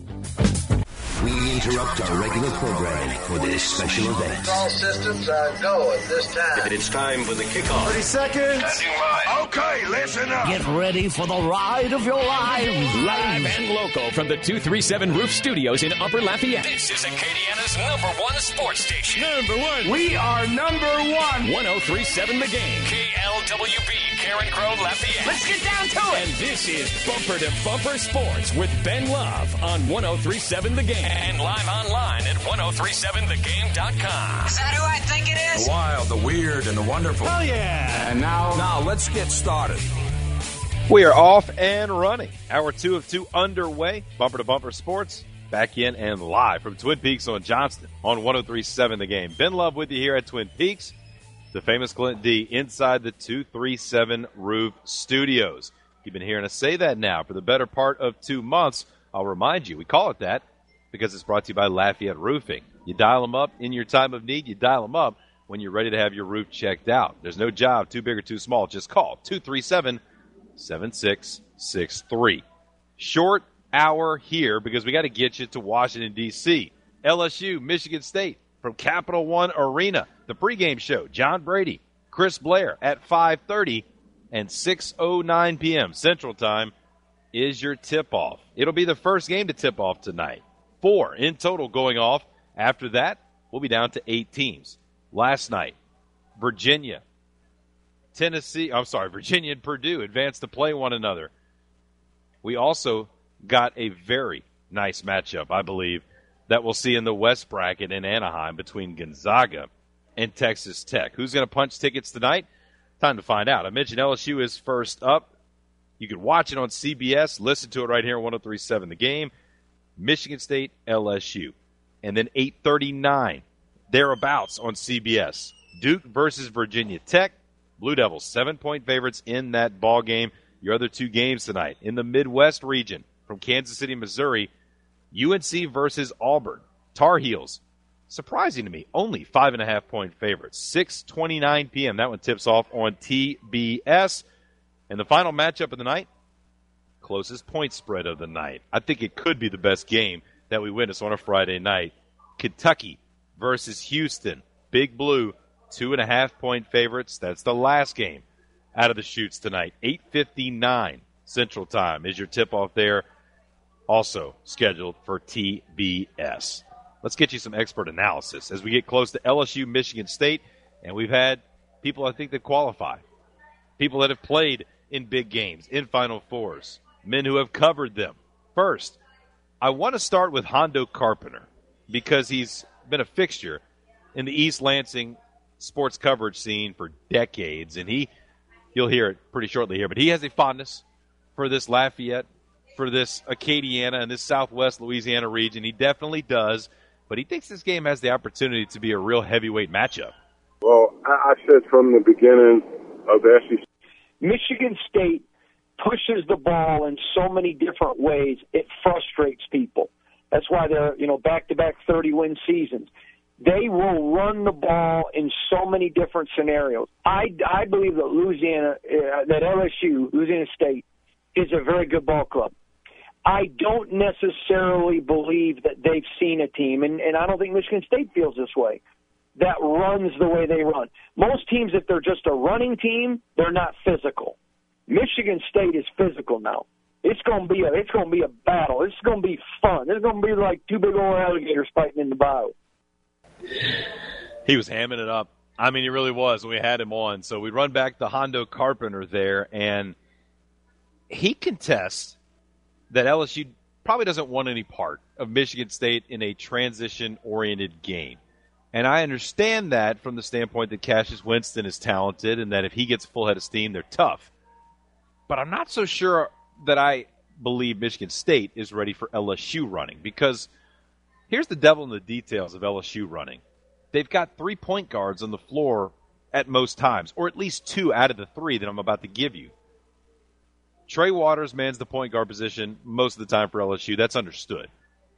We interrupt our regular programming for this special event. All systems go at this time. It's time for the kickoff. 30 seconds. Okay, listen up. Get ready for the ride of your lives. Live and local from the 237 Roof Studios in Upper Lafayette. This is Acadiana's #1 sports station. #1. We are #1. 103.7 The Game. KLWB, Karen Crow, Lafayette. Let's get down to it. And this is Bumper to Bumper Sports with Ben Love on 103.7 The Game. And live online at 1037thegame.com. Is that who I think it is? The wild, the weird, and the wonderful. Hell yeah. And now let's get started. We are off and running. Hour 2 of 2 underway. Bumper to Bumper Sports back in and live from Twin Peaks on Johnston on 103.7 The Game. Ben Love with you here at Twin Peaks. The famous Clint D inside the 237 Roof Studios. You've been hearing us say that now for the better part of 2 months. I'll remind you, we call it that because it's brought to you by Lafayette Roofing. You dial them up in your time of need. You dial them up when you're ready to have your roof checked out. There's no job too big or too small. Just call 237-7663. Short hour here because we got to get you to Washington, D.C. LSU, Michigan State from Capital One Arena. The pregame show, John Brady, Chris Blair at 5:30 and 6:09 p.m. Central Time is your tip-off. It'll be the first game to tip off tonight. 4 in total going off. After that, we'll be down to 8 teams. Last night, Virginia and Purdue advanced to play one another. We also got a very nice matchup, I believe, that we'll see in the West bracket in Anaheim between Gonzaga and Texas Tech. Who's going to punch tickets tonight? Time to find out. I mentioned LSU is first up. You can watch it on CBS, listen to it right here on 103.7 The Game. Michigan State, LSU. And then 8:39, thereabouts on CBS. Duke versus Virginia Tech. Blue Devils, 7-point favorites in that ball game. Your other two games tonight in the Midwest region from Kansas City, Missouri, UNC versus Auburn. Tar Heels, surprising to me, only 5.5-point favorites. 6:29 p.m. That one tips off on TBS. And the final matchup of the night, closest point spread of the night. I think it could be the best game that we witness on a Friday night. Kentucky versus Houston. Big Blue, 2.5-point favorites. That's the last game out of the chutes tonight. 8:59 Central Time is your tip-off there. Also scheduled for TBS. Let's get you some expert analysis as we get close to LSU, Michigan State. And we've had people, I think, that qualify. People that have played in big games, in Final Fours. Men who have covered them. First, I want to start with Hondo Carpenter because he's been a fixture in the East Lansing sports coverage scene for decades. And you'll hear it pretty shortly here, but he has a fondness for this Lafayette, for this Acadiana, and this Southwest Louisiana region. He definitely does, but he thinks this game has the opportunity to be a real heavyweight matchup. Well, I said from the beginning of the SEC. Michigan State pushes the ball in so many different ways, it frustrates people. That's why they're, back-to-back 30-win seasons. They will run the ball in so many different scenarios. I believe that LSU, Louisiana State, is a very good ball club. I don't necessarily believe that they've seen a team, and I don't think Michigan State feels this way, that runs the way they run. Most teams, if they're just a running team, they're not physical. Michigan State is physical now. It's going to be a battle. It's going to be fun. It's going to be like two big old alligators fighting in the bayou. He was hamming it up. I mean, he really was when we had him on. So we run back to Hondo Carpenter there, and he contests that LSU probably doesn't want any part of Michigan State in a transition-oriented game. And I understand that from the standpoint that Cassius Winston is talented and that if he gets full head of steam, they're tough. But I'm not so sure that I believe Michigan State is ready for LSU running, because here's the devil in the details of LSU running. They've got 3 point guards on the floor at most times, or at least 2 out of the 3 that I'm about to give you. Trey Waters mans the point guard position most of the time for LSU. That's understood.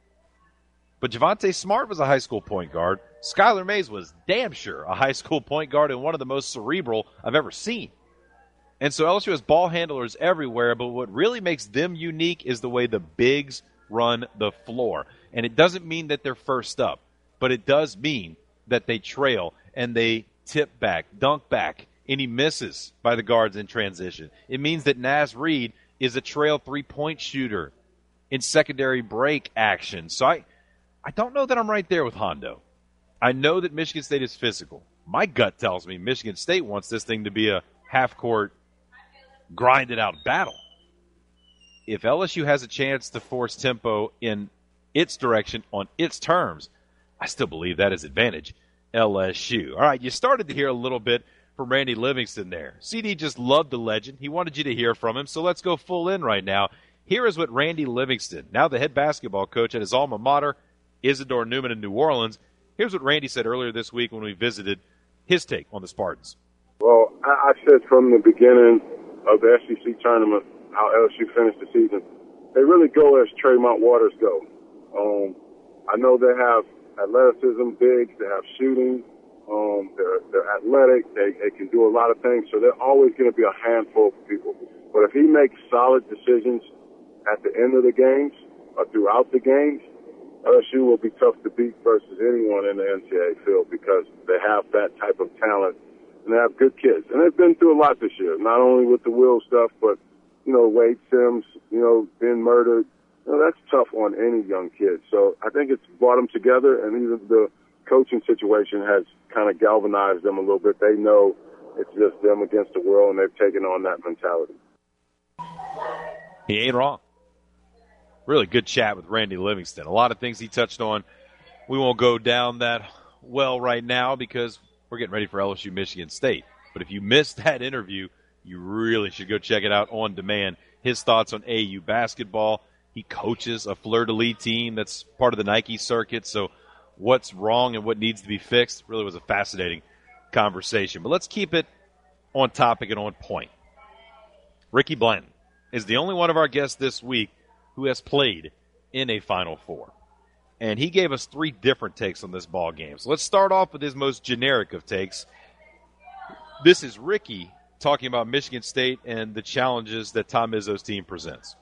But Javonte Smart was a high school point guard. Skylar Mays was damn sure a high school point guard and one of the most cerebral I've ever seen. And so LSU has ball handlers everywhere, but what really makes them unique is the way the bigs run the floor. And it doesn't mean that they're first up, but it does mean that they trail and they tip back, dunk back, any misses by the guards in transition. It means that Naz Reid is a trail 3-point shooter in secondary break action. So I don't know that I'm right there with Hondo. I know that Michigan State is physical. My gut tells me Michigan State wants this thing to be a half-court, grinded-out battle. If LSU has a chance to force tempo in its direction on its terms, I still believe that is advantage LSU. All right, you started to hear a little bit from Randy Livingston there. CD just loved the legend. He wanted you to hear from him, so let's go full in right now. Here is what Randy Livingston, now the head basketball coach at his alma mater, Isidore Newman in New Orleans, here's what Randy said earlier this week when we visited his take on the Spartans. Well, I said from the beginning of the SEC tournament how LSU finished the season, they really go as Tremont Waters go. I know they have athleticism, bigs, they have shooting, they're athletic, they can do a lot of things, so they're always going to be a handful for people. But if he makes solid decisions at the end of the games or throughout the games, LSU will be tough to beat versus anyone in the NCAA field because they have that type of talent and they have good kids. And they've been through a lot this year, not only with the Will stuff, but, Wade Sims, being murdered. That's tough on any young kid. So I think it's brought them together, and even the coaching situation has kind of galvanized them a little bit. They know it's just them against the world, and they've taken on that mentality. He ain't wrong. really good chat with Randy Livingston. A lot of things he touched on. We won't go down that well right now because we're getting ready for LSU Michigan State. But if you missed that interview, you really should go check it out on demand. His thoughts on AU basketball. He coaches a fleur-de-lis team that's part of the Nike circuit. So what's wrong and what needs to be fixed really was a fascinating conversation. But let's keep it on topic and on point. Ricky Blanton is the only one of our guests this week who has played in a Final Four. And he gave us 3 different takes on this ball game. So let's start off with his most generic of takes. This is Ricky talking about Michigan State and the challenges that Tom Izzo's team presents.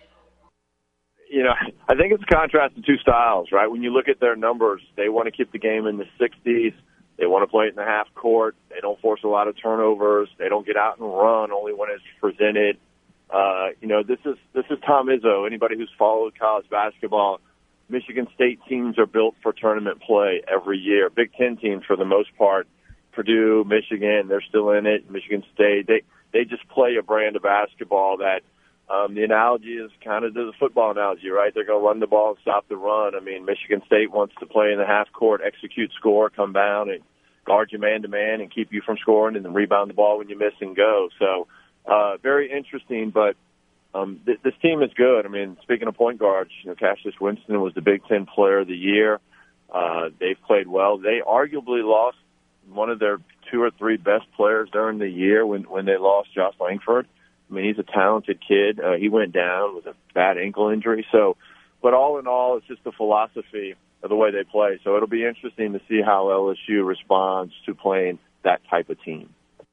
You know, I think it's a contrast of two styles, right? When you look at their numbers, they want to keep the game in the 60s. They want to play it in the half court. They don't force a lot of turnovers. They don't get out and run only when it's presented. You know, this is Tom Izzo. Anybody who's followed college basketball, Michigan State teams are built for tournament play every year. Big Ten teams, for the most part, Purdue, Michigan, they're still in it. Michigan State, they just play a brand of basketball that the analogy is kind of the football analogy, right? They're going to run the ball and stop the run. I mean, Michigan State wants to play in the half court, execute, score, come down and guard you man-to-man and keep you from scoring and then rebound the ball when you miss and go. So very interesting, but this team is good. I mean, speaking of point guards, you know, Cassius Winston was the Big Ten Player of the Year. They've played well. They arguably lost one of their 2 or 3 best players during the year when they lost Josh Langford. I mean, he's a talented kid. He went down with a bad ankle injury. So, but all in all, it's just the philosophy of the way they play. So it'll be interesting to see how LSU responds to playing that type of team.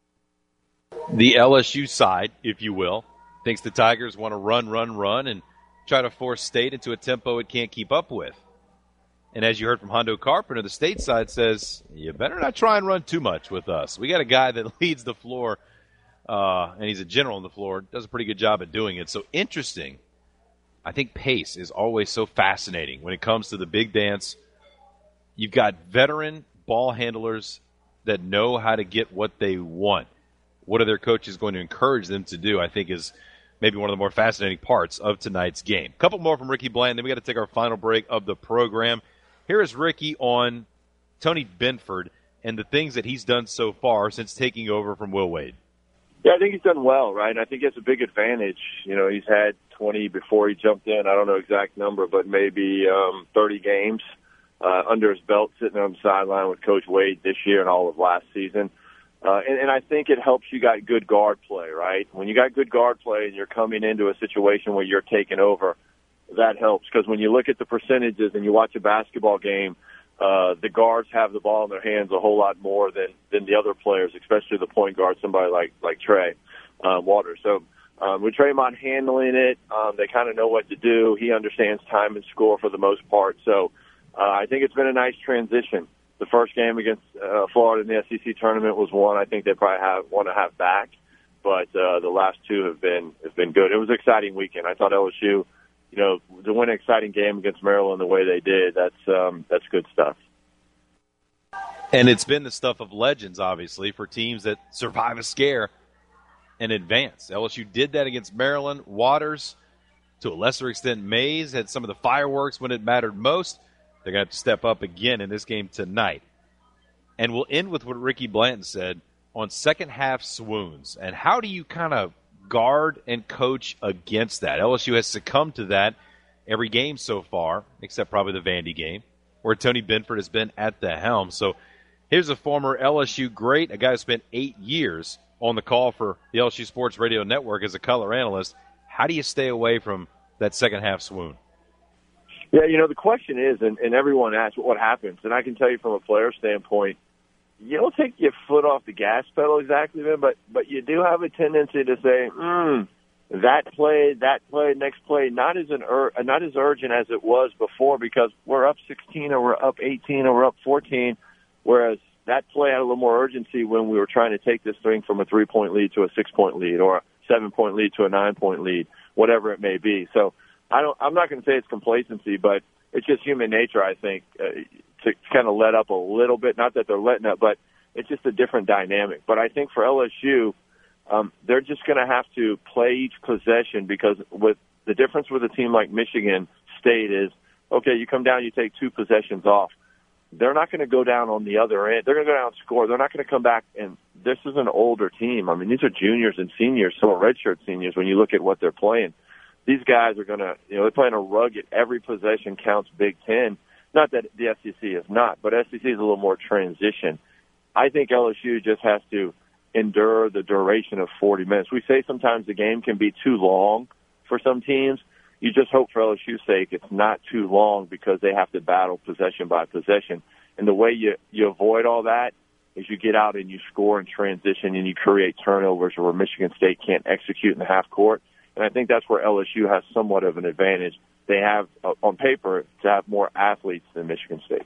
The LSU side, if you will, thinks the Tigers want to run, and try to force State into a tempo it can't keep up with. And as you heard from Hondo Carpenter, the State side says, you better not try and run too much with us. We got a guy that leads the floor, and he's a general on the floor, does a pretty good job at doing it. So interesting. I think pace is always so fascinating when it comes to the big dance. You've got veteran ball handlers that know how to get what they want. What are their coaches going to encourage them to do, I think, is maybe one of the more fascinating parts of tonight's game. A couple more from Ricky Blanton, then we got to take our final break of the program. Here is Ricky on Tony Benford and the things that he's done so far since taking over from Will Wade. Yeah, I think he's done well, right? I think he has a big advantage. You know, he's had 20 before he jumped in. I don't know exact number, but maybe 30 games under his belt sitting on the sideline with Coach Wade this year and all of last season. And I think it helps you got good guard play, right? When you got good guard play and you're coming into a situation where you're taking over, that helps. Because when you look at the percentages and you watch a basketball game, the guards have the ball in their hands a whole lot more than the other players, especially the point guard, somebody like Trey Waters. So with Draymond handling it, they kind of know what to do. He understands time and score for the most part. So I think it's been a nice transition. The first game against Florida in the SEC tournament was one I think they probably want to have back, but the last 2 have been good. It was an exciting weekend. I thought LSU, you know, to win an exciting game against Maryland the way they did, that's good stuff. And it's been the stuff of legends, obviously, for teams that survive a scare and advance. LSU did that against Maryland. Waters, to a lesser extent, Mays had some of the fireworks when it mattered most. They're going to have to step up again in this game tonight. And we'll end with what Ricky Blanton said on second-half swoons. And how do you kind of guard and coach against that? LSU has succumbed to that every game so far, except probably the Vandy game, where Tony Benford has been at the helm. So here's a former LSU great, a guy who spent 8 years on the call for the LSU Sports Radio Network as a color analyst. How do you stay away from that second-half swoon? Yeah, you know, the question is, and everyone asks what happens, and I can tell you from a player standpoint, you don't take your foot off the gas pedal exactly, man, but you do have a tendency to say, that play, next play, not as urgent as it was before because we're up 16 or we're up 18 or we're up 14, whereas that play had a little more urgency when we were trying to take this thing from a 3-point lead to a 6-point lead or a 7-point lead to a 9-point lead, whatever it may be. So I'm not going to say it's complacency, but it's just human nature, I think, to kind of let up a little bit. Not that they're letting up, but it's just a different dynamic. But I think for LSU, they're just going to have to play each possession because with The difference with a team like Michigan State is, okay, you come down, you take 2 possessions off. They're not going to go down on the other end. They're going to go down and score. They're not going to come back. And this is an older team. I mean, these are juniors and seniors, some are redshirt seniors when you look at what they're playing. These guys are going to, they're playing a rugged, every possession counts Big Ten. Not that the SEC is not, but SEC is a little more transition. I think LSU just has to endure the duration of 40 minutes. We say sometimes the game can be too long for some teams. You just hope for LSU's sake it's not too long because they have to battle possession by possession. And the way you avoid all that is you get out and you score in transition and you create turnovers where Michigan State can't execute in the half court. And I think that's where LSU has somewhat of an advantage. They have, on paper, to have more athletes than Michigan State.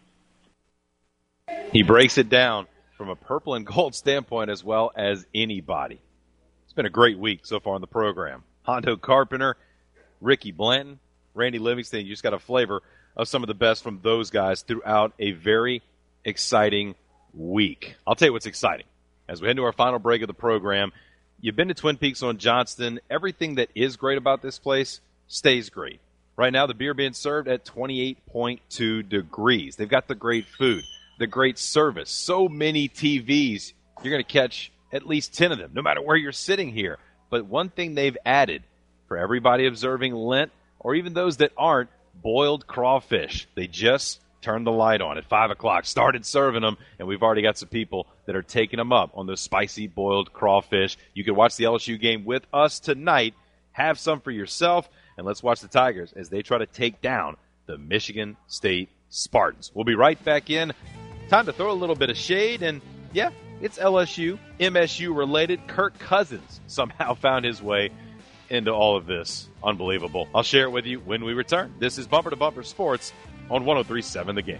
He breaks it down from a purple and gold standpoint as well as anybody. It's been a great week so far on the program. Hondo Carpenter, Ricky Blanton, Randy Livingston, you just got a flavor of some of the best from those guys throughout a very exciting week. I'll tell you what's exciting. As we head to our final break of the program, you've been to Twin Peaks on Johnston. Everything that is great about this place stays great. Right now, the beer being served at 28.2 degrees. They've got the great food, the great service, so many TVs. You're going to catch at least 10 of them, no matter where you're sitting here. But one thing they've added for everybody observing Lent, or even those that aren't, boiled crawfish. They just turned the light on at 5 o'clock, started serving them, and we've already got some people that are taking them up on those spicy boiled crawfish. You can watch the LSU game with us tonight. Have some for yourself, and let's watch the Tigers as they try to take down the Michigan State Spartans. We'll be right back in. Time to throw a little bit of shade, and yeah, it's LSU, MSU related. Kirk Cousins somehow found his way into all of this. Unbelievable. I'll share it with you when we return. This is Bumper to Bumper Sports on 103.7 The Game.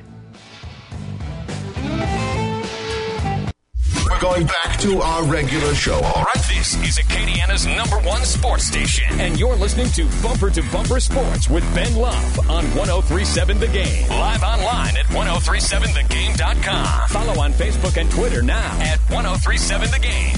We're going back to our regular show. All right, this is Acadiana's #1 sports station, and you're listening to Bumper Sports with Ben Love on 103.7 The Game. Live online at 1037thegame.com. Follow on Facebook and Twitter now at 1037 The Game.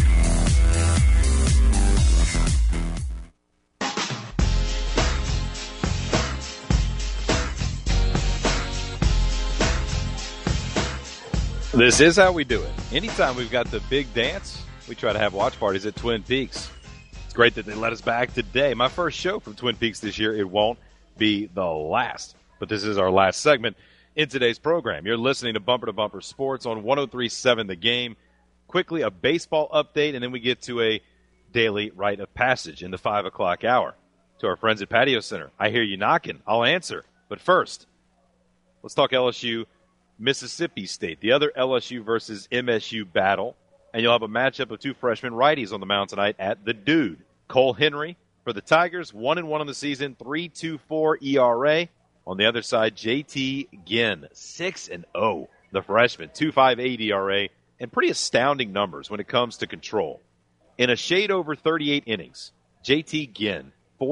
This is how we do it. Anytime we've got the big dance, we try to have watch parties at Twin Peaks. It's great that they let us back today. My first show from Twin Peaks this year. It won't be the last, but this is our last segment in today's program. You're listening to Bumper Sports on 103.7 The Game. Quickly, a baseball update, and then we get to a daily rite of passage in the 5 o'clock hour. To our friends at Patio Center, I hear you knocking. I'll answer. But first, let's talk LSU Mississippi State, the other LSU versus MSU battle. And you'll have a matchup of 2 freshman righties on the mound tonight at the Dude. Cole Henry for the Tigers, 1-1 on the season, 3.24 ERA. On the other side, JT Ginn, 6-0. The freshman, 2.58 ERA, and pretty astounding numbers when it comes to control. In a shade over 38 innings, JT Ginn,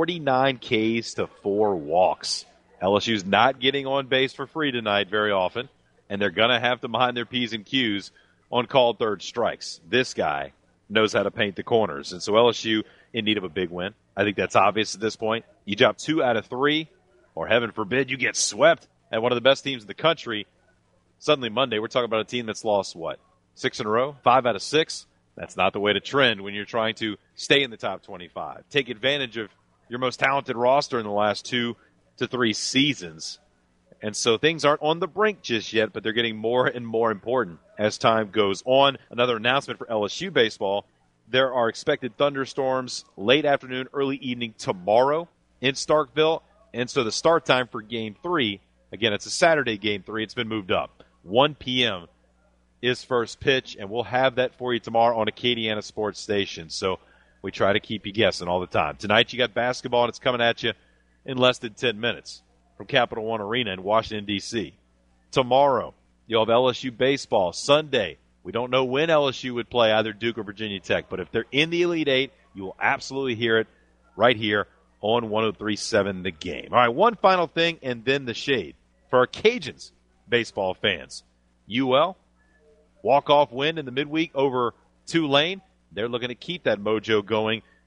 49 Ks to 4 walks. LSU's not getting on base for free tonight very often, and they're going to have to mind their P's and Q's on called third strikes. This guy knows how to paint the corners, and so LSU in need of a big win. I think that's obvious at this point. You drop 2 out of 3, or heaven forbid, you get swept at one of the best teams in the country. Suddenly Monday, we're talking about a team that's lost, 6 in a row? 5 out of 6? That's not the way to trend when you're trying to stay in the top 25. Take advantage of your most talented roster in the last 2 to 3 seasons. And so things aren't on the brink just yet, but they're getting more and more important as time goes on. Another announcement for LSU baseball. There are expected thunderstorms late afternoon, early evening tomorrow in Starkville. And so the start time for Game 3, again, it's a Saturday Game 3. It's been moved up. 1 p.m. is first pitch, and we'll have that for you tomorrow on Acadiana Sports Station. So we try to keep you guessing all the time. Tonight you got basketball, and it's coming at you in less than 10 minutes from Capital One Arena in Washington, D.C. Tomorrow, you'll have LSU baseball. Sunday, we don't know when LSU would play either Duke or Virginia Tech, but if they're in the Elite Eight, you will absolutely hear it right here on 103.7 The Game. All right, one final thing, and then the shade. For our Cajuns baseball fans, UL, walk-off win in the midweek over Tulane. They're looking to keep that mojo going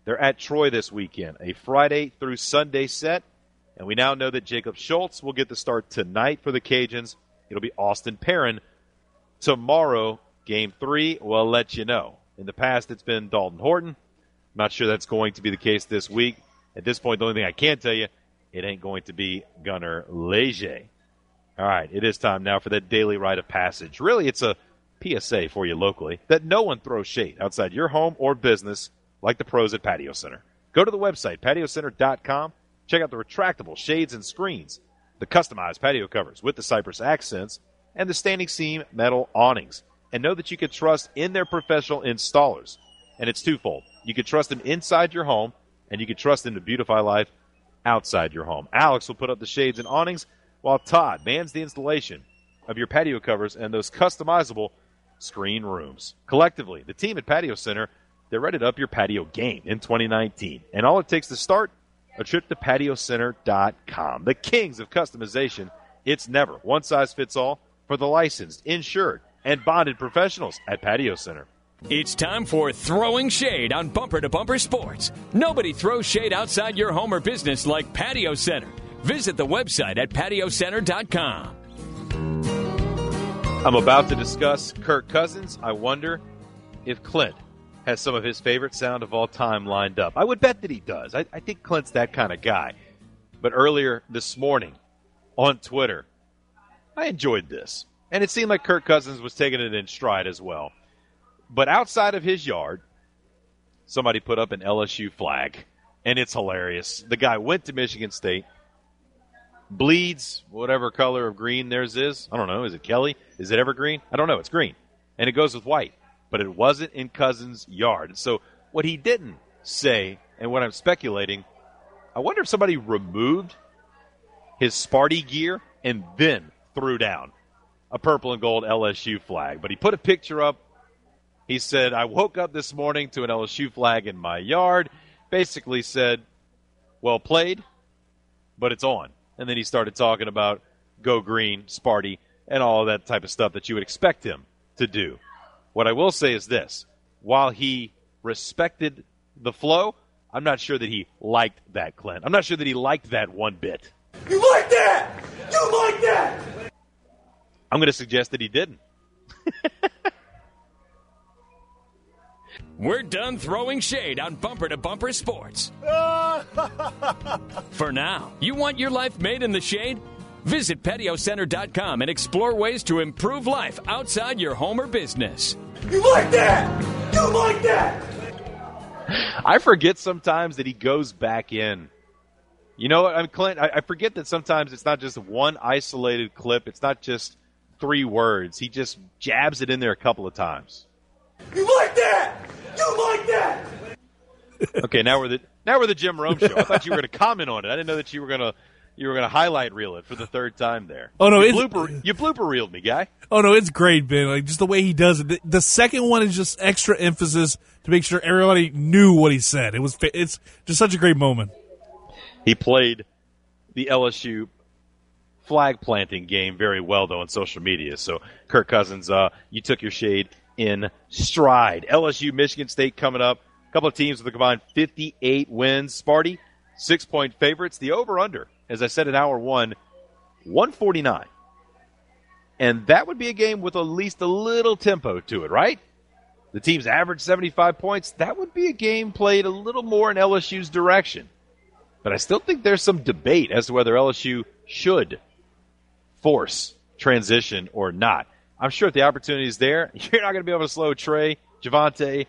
They're at Troy this weekend, a Friday through Sunday set. And we now know that Jacob Schultz will get the start tonight for the Cajuns. It'll be Austin Perrin tomorrow, Game 3. We'll let you know. In the past, it's been Dalton Horton. I'm not sure that's going to be the case this week. At this point, the only thing I can tell you, it ain't going to be Gunnar Leger. All right, it is time now for that daily rite of passage. Really, it's a PSA for you locally that no one throws shade outside your home or business like the pros at Patio Center. Go to the website, patiocenter.com. Check out the retractable shades and screens, the customized patio covers with the cypress accents, and the standing seam metal awnings. And know that you can trust in their professional installers. And it's twofold. You can trust them inside your home, and you can trust them to beautify life outside your home. Alex will put up the shades and awnings, while Todd mans the installation of your patio covers and those customizable screen rooms. Collectively, the team at Patio Center, they're ready to up your patio game in 2019. And all it takes to start, a trip to patiocenter.com. The kings of customization. It's never one size fits all for the licensed, insured, and bonded professionals at Patio Center. It's time for Throwing Shade on Bumper to Bumper Sports. Nobody throws shade outside your home or business like Patio Center. Visit the website at patiocenter.com. I'm about to discuss Kirk Cousins. I wonder if Clint has some of his favorite sound of all time lined up. I would bet that he does. I think Clint's that kind of guy. But earlier this morning on Twitter, I enjoyed this. And it seemed like Kirk Cousins was taking it in stride as well. But outside of his yard, somebody put up an LSU flag, and it's hilarious. The guy went to Michigan State, bleeds whatever color of green theirs is. I don't know. Is it Kelly? Is it evergreen? I don't know. It's green. And it goes with white. But it wasn't in Cousins' yard. So what he didn't say, and what I'm speculating, I wonder if somebody removed his Sparty gear and then threw down a purple and gold LSU flag. But he put a picture up. He said, I woke up this morning to an LSU flag in my yard. Basically said, well played, but it's on. And then he started talking about go green, Sparty, and all of that type of stuff that you would expect him to do. What I will say is this. While he respected the flow, I'm not sure that he liked that, Clint. I'm not sure that he liked that one bit. You like that? You like that? I'm going to suggest that he didn't. We're done throwing shade on Bumper to Bumper Sports. For now, you want your life made in the shade? Visit patiocenter.com and explore ways to improve life outside your home or business. You like that? You like that? I forget sometimes that he goes back in. You know what, Clint, I forget that sometimes it's not just one isolated clip. It's not just 3 words. He just jabs it in there a couple of times. You like that? You like that? Okay, now we're the Jim Rome show. I thought you were going to comment on it. I didn't know that you were going to highlight reel it for the 3rd time there. Oh no, you blooper reeled me, guy. Oh no, it's great, Ben. Like just the way he does it. The second one is just extra emphasis to make sure everybody knew what he said. It's just such a great moment. He played the LSU flag planting game very well though on social media. So Kirk Cousins, you took your shade in stride. LSU, Michigan State coming up. A couple of teams with a combined 58 wins. Sparty, 6-point favorites. The over-under, as I said in hour 1, 149. And that would be a game with at least a little tempo to it, right? The teams average 75 points. That would be a game played a little more in LSU's direction. But I still think there's some debate as to whether LSU should force transition or not. I'm sure if the opportunity is there, you're not going to be able to slow Trey, Javonte,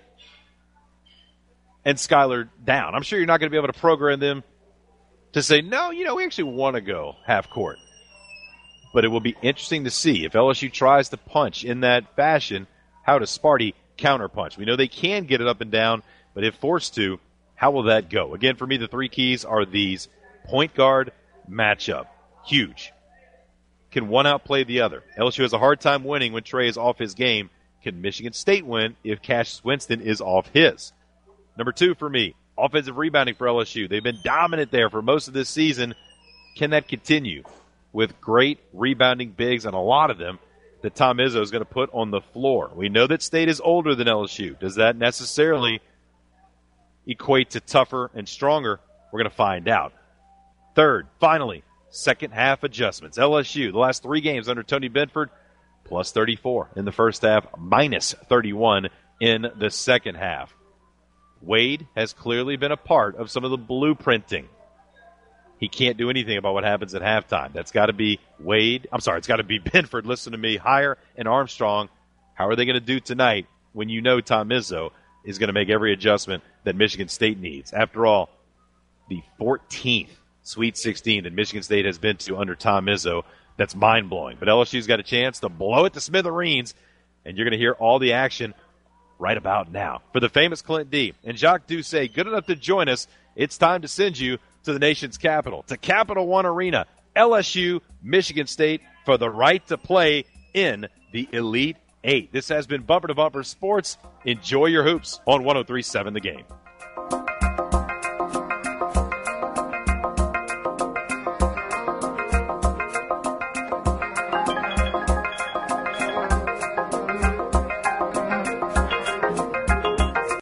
and Skylar down. I'm sure you're not going to be able to program them to say, no, we actually want to go half court. But it will be interesting to see if LSU tries to punch in that fashion, how does Sparty counterpunch? We know they can get it up and down, but if forced to, how will that go? Again, for me, the 3 keys are these. Point guard matchup. Huge. Can one outplay the other? LSU has a hard time winning when Trey is off his game. Can Michigan State win if Cassius Winston is off his? Number 2 for me, offensive rebounding for LSU. They've been dominant there for most of this season. Can that continue with great rebounding bigs, and a lot of them, that Tom Izzo is going to put on the floor? We know that State is older than LSU. Does that necessarily, equate to tougher and stronger? We're going to find out. Third, finally, second half adjustments. LSU, the last 3 games under Tony Benford, plus 34 in the first half, minus 31 in the second half. Wade has clearly been a part of some of the blueprinting. He can't do anything about what happens at halftime. That's got to be it's got to be Benford. Listen to me. Hire and Armstrong. How are they going to do tonight when you know Tom Izzo is going to make every adjustment that Michigan State needs? After all, the 14th Sweet 16 that Michigan State has been to under Tom Izzo, that's mind-blowing. But LSU's got a chance to blow it to smithereens, and you're going to hear all the action right about now. For the famous Clint D. and Jacques Doucet, good enough to join us, it's time to send you to the nation's capital, to Capital One Arena, LSU, Michigan State, for the right to play in the Elite Eight. This has been Bumper to Bumper Sports. Enjoy your hoops on 103.7 The Game.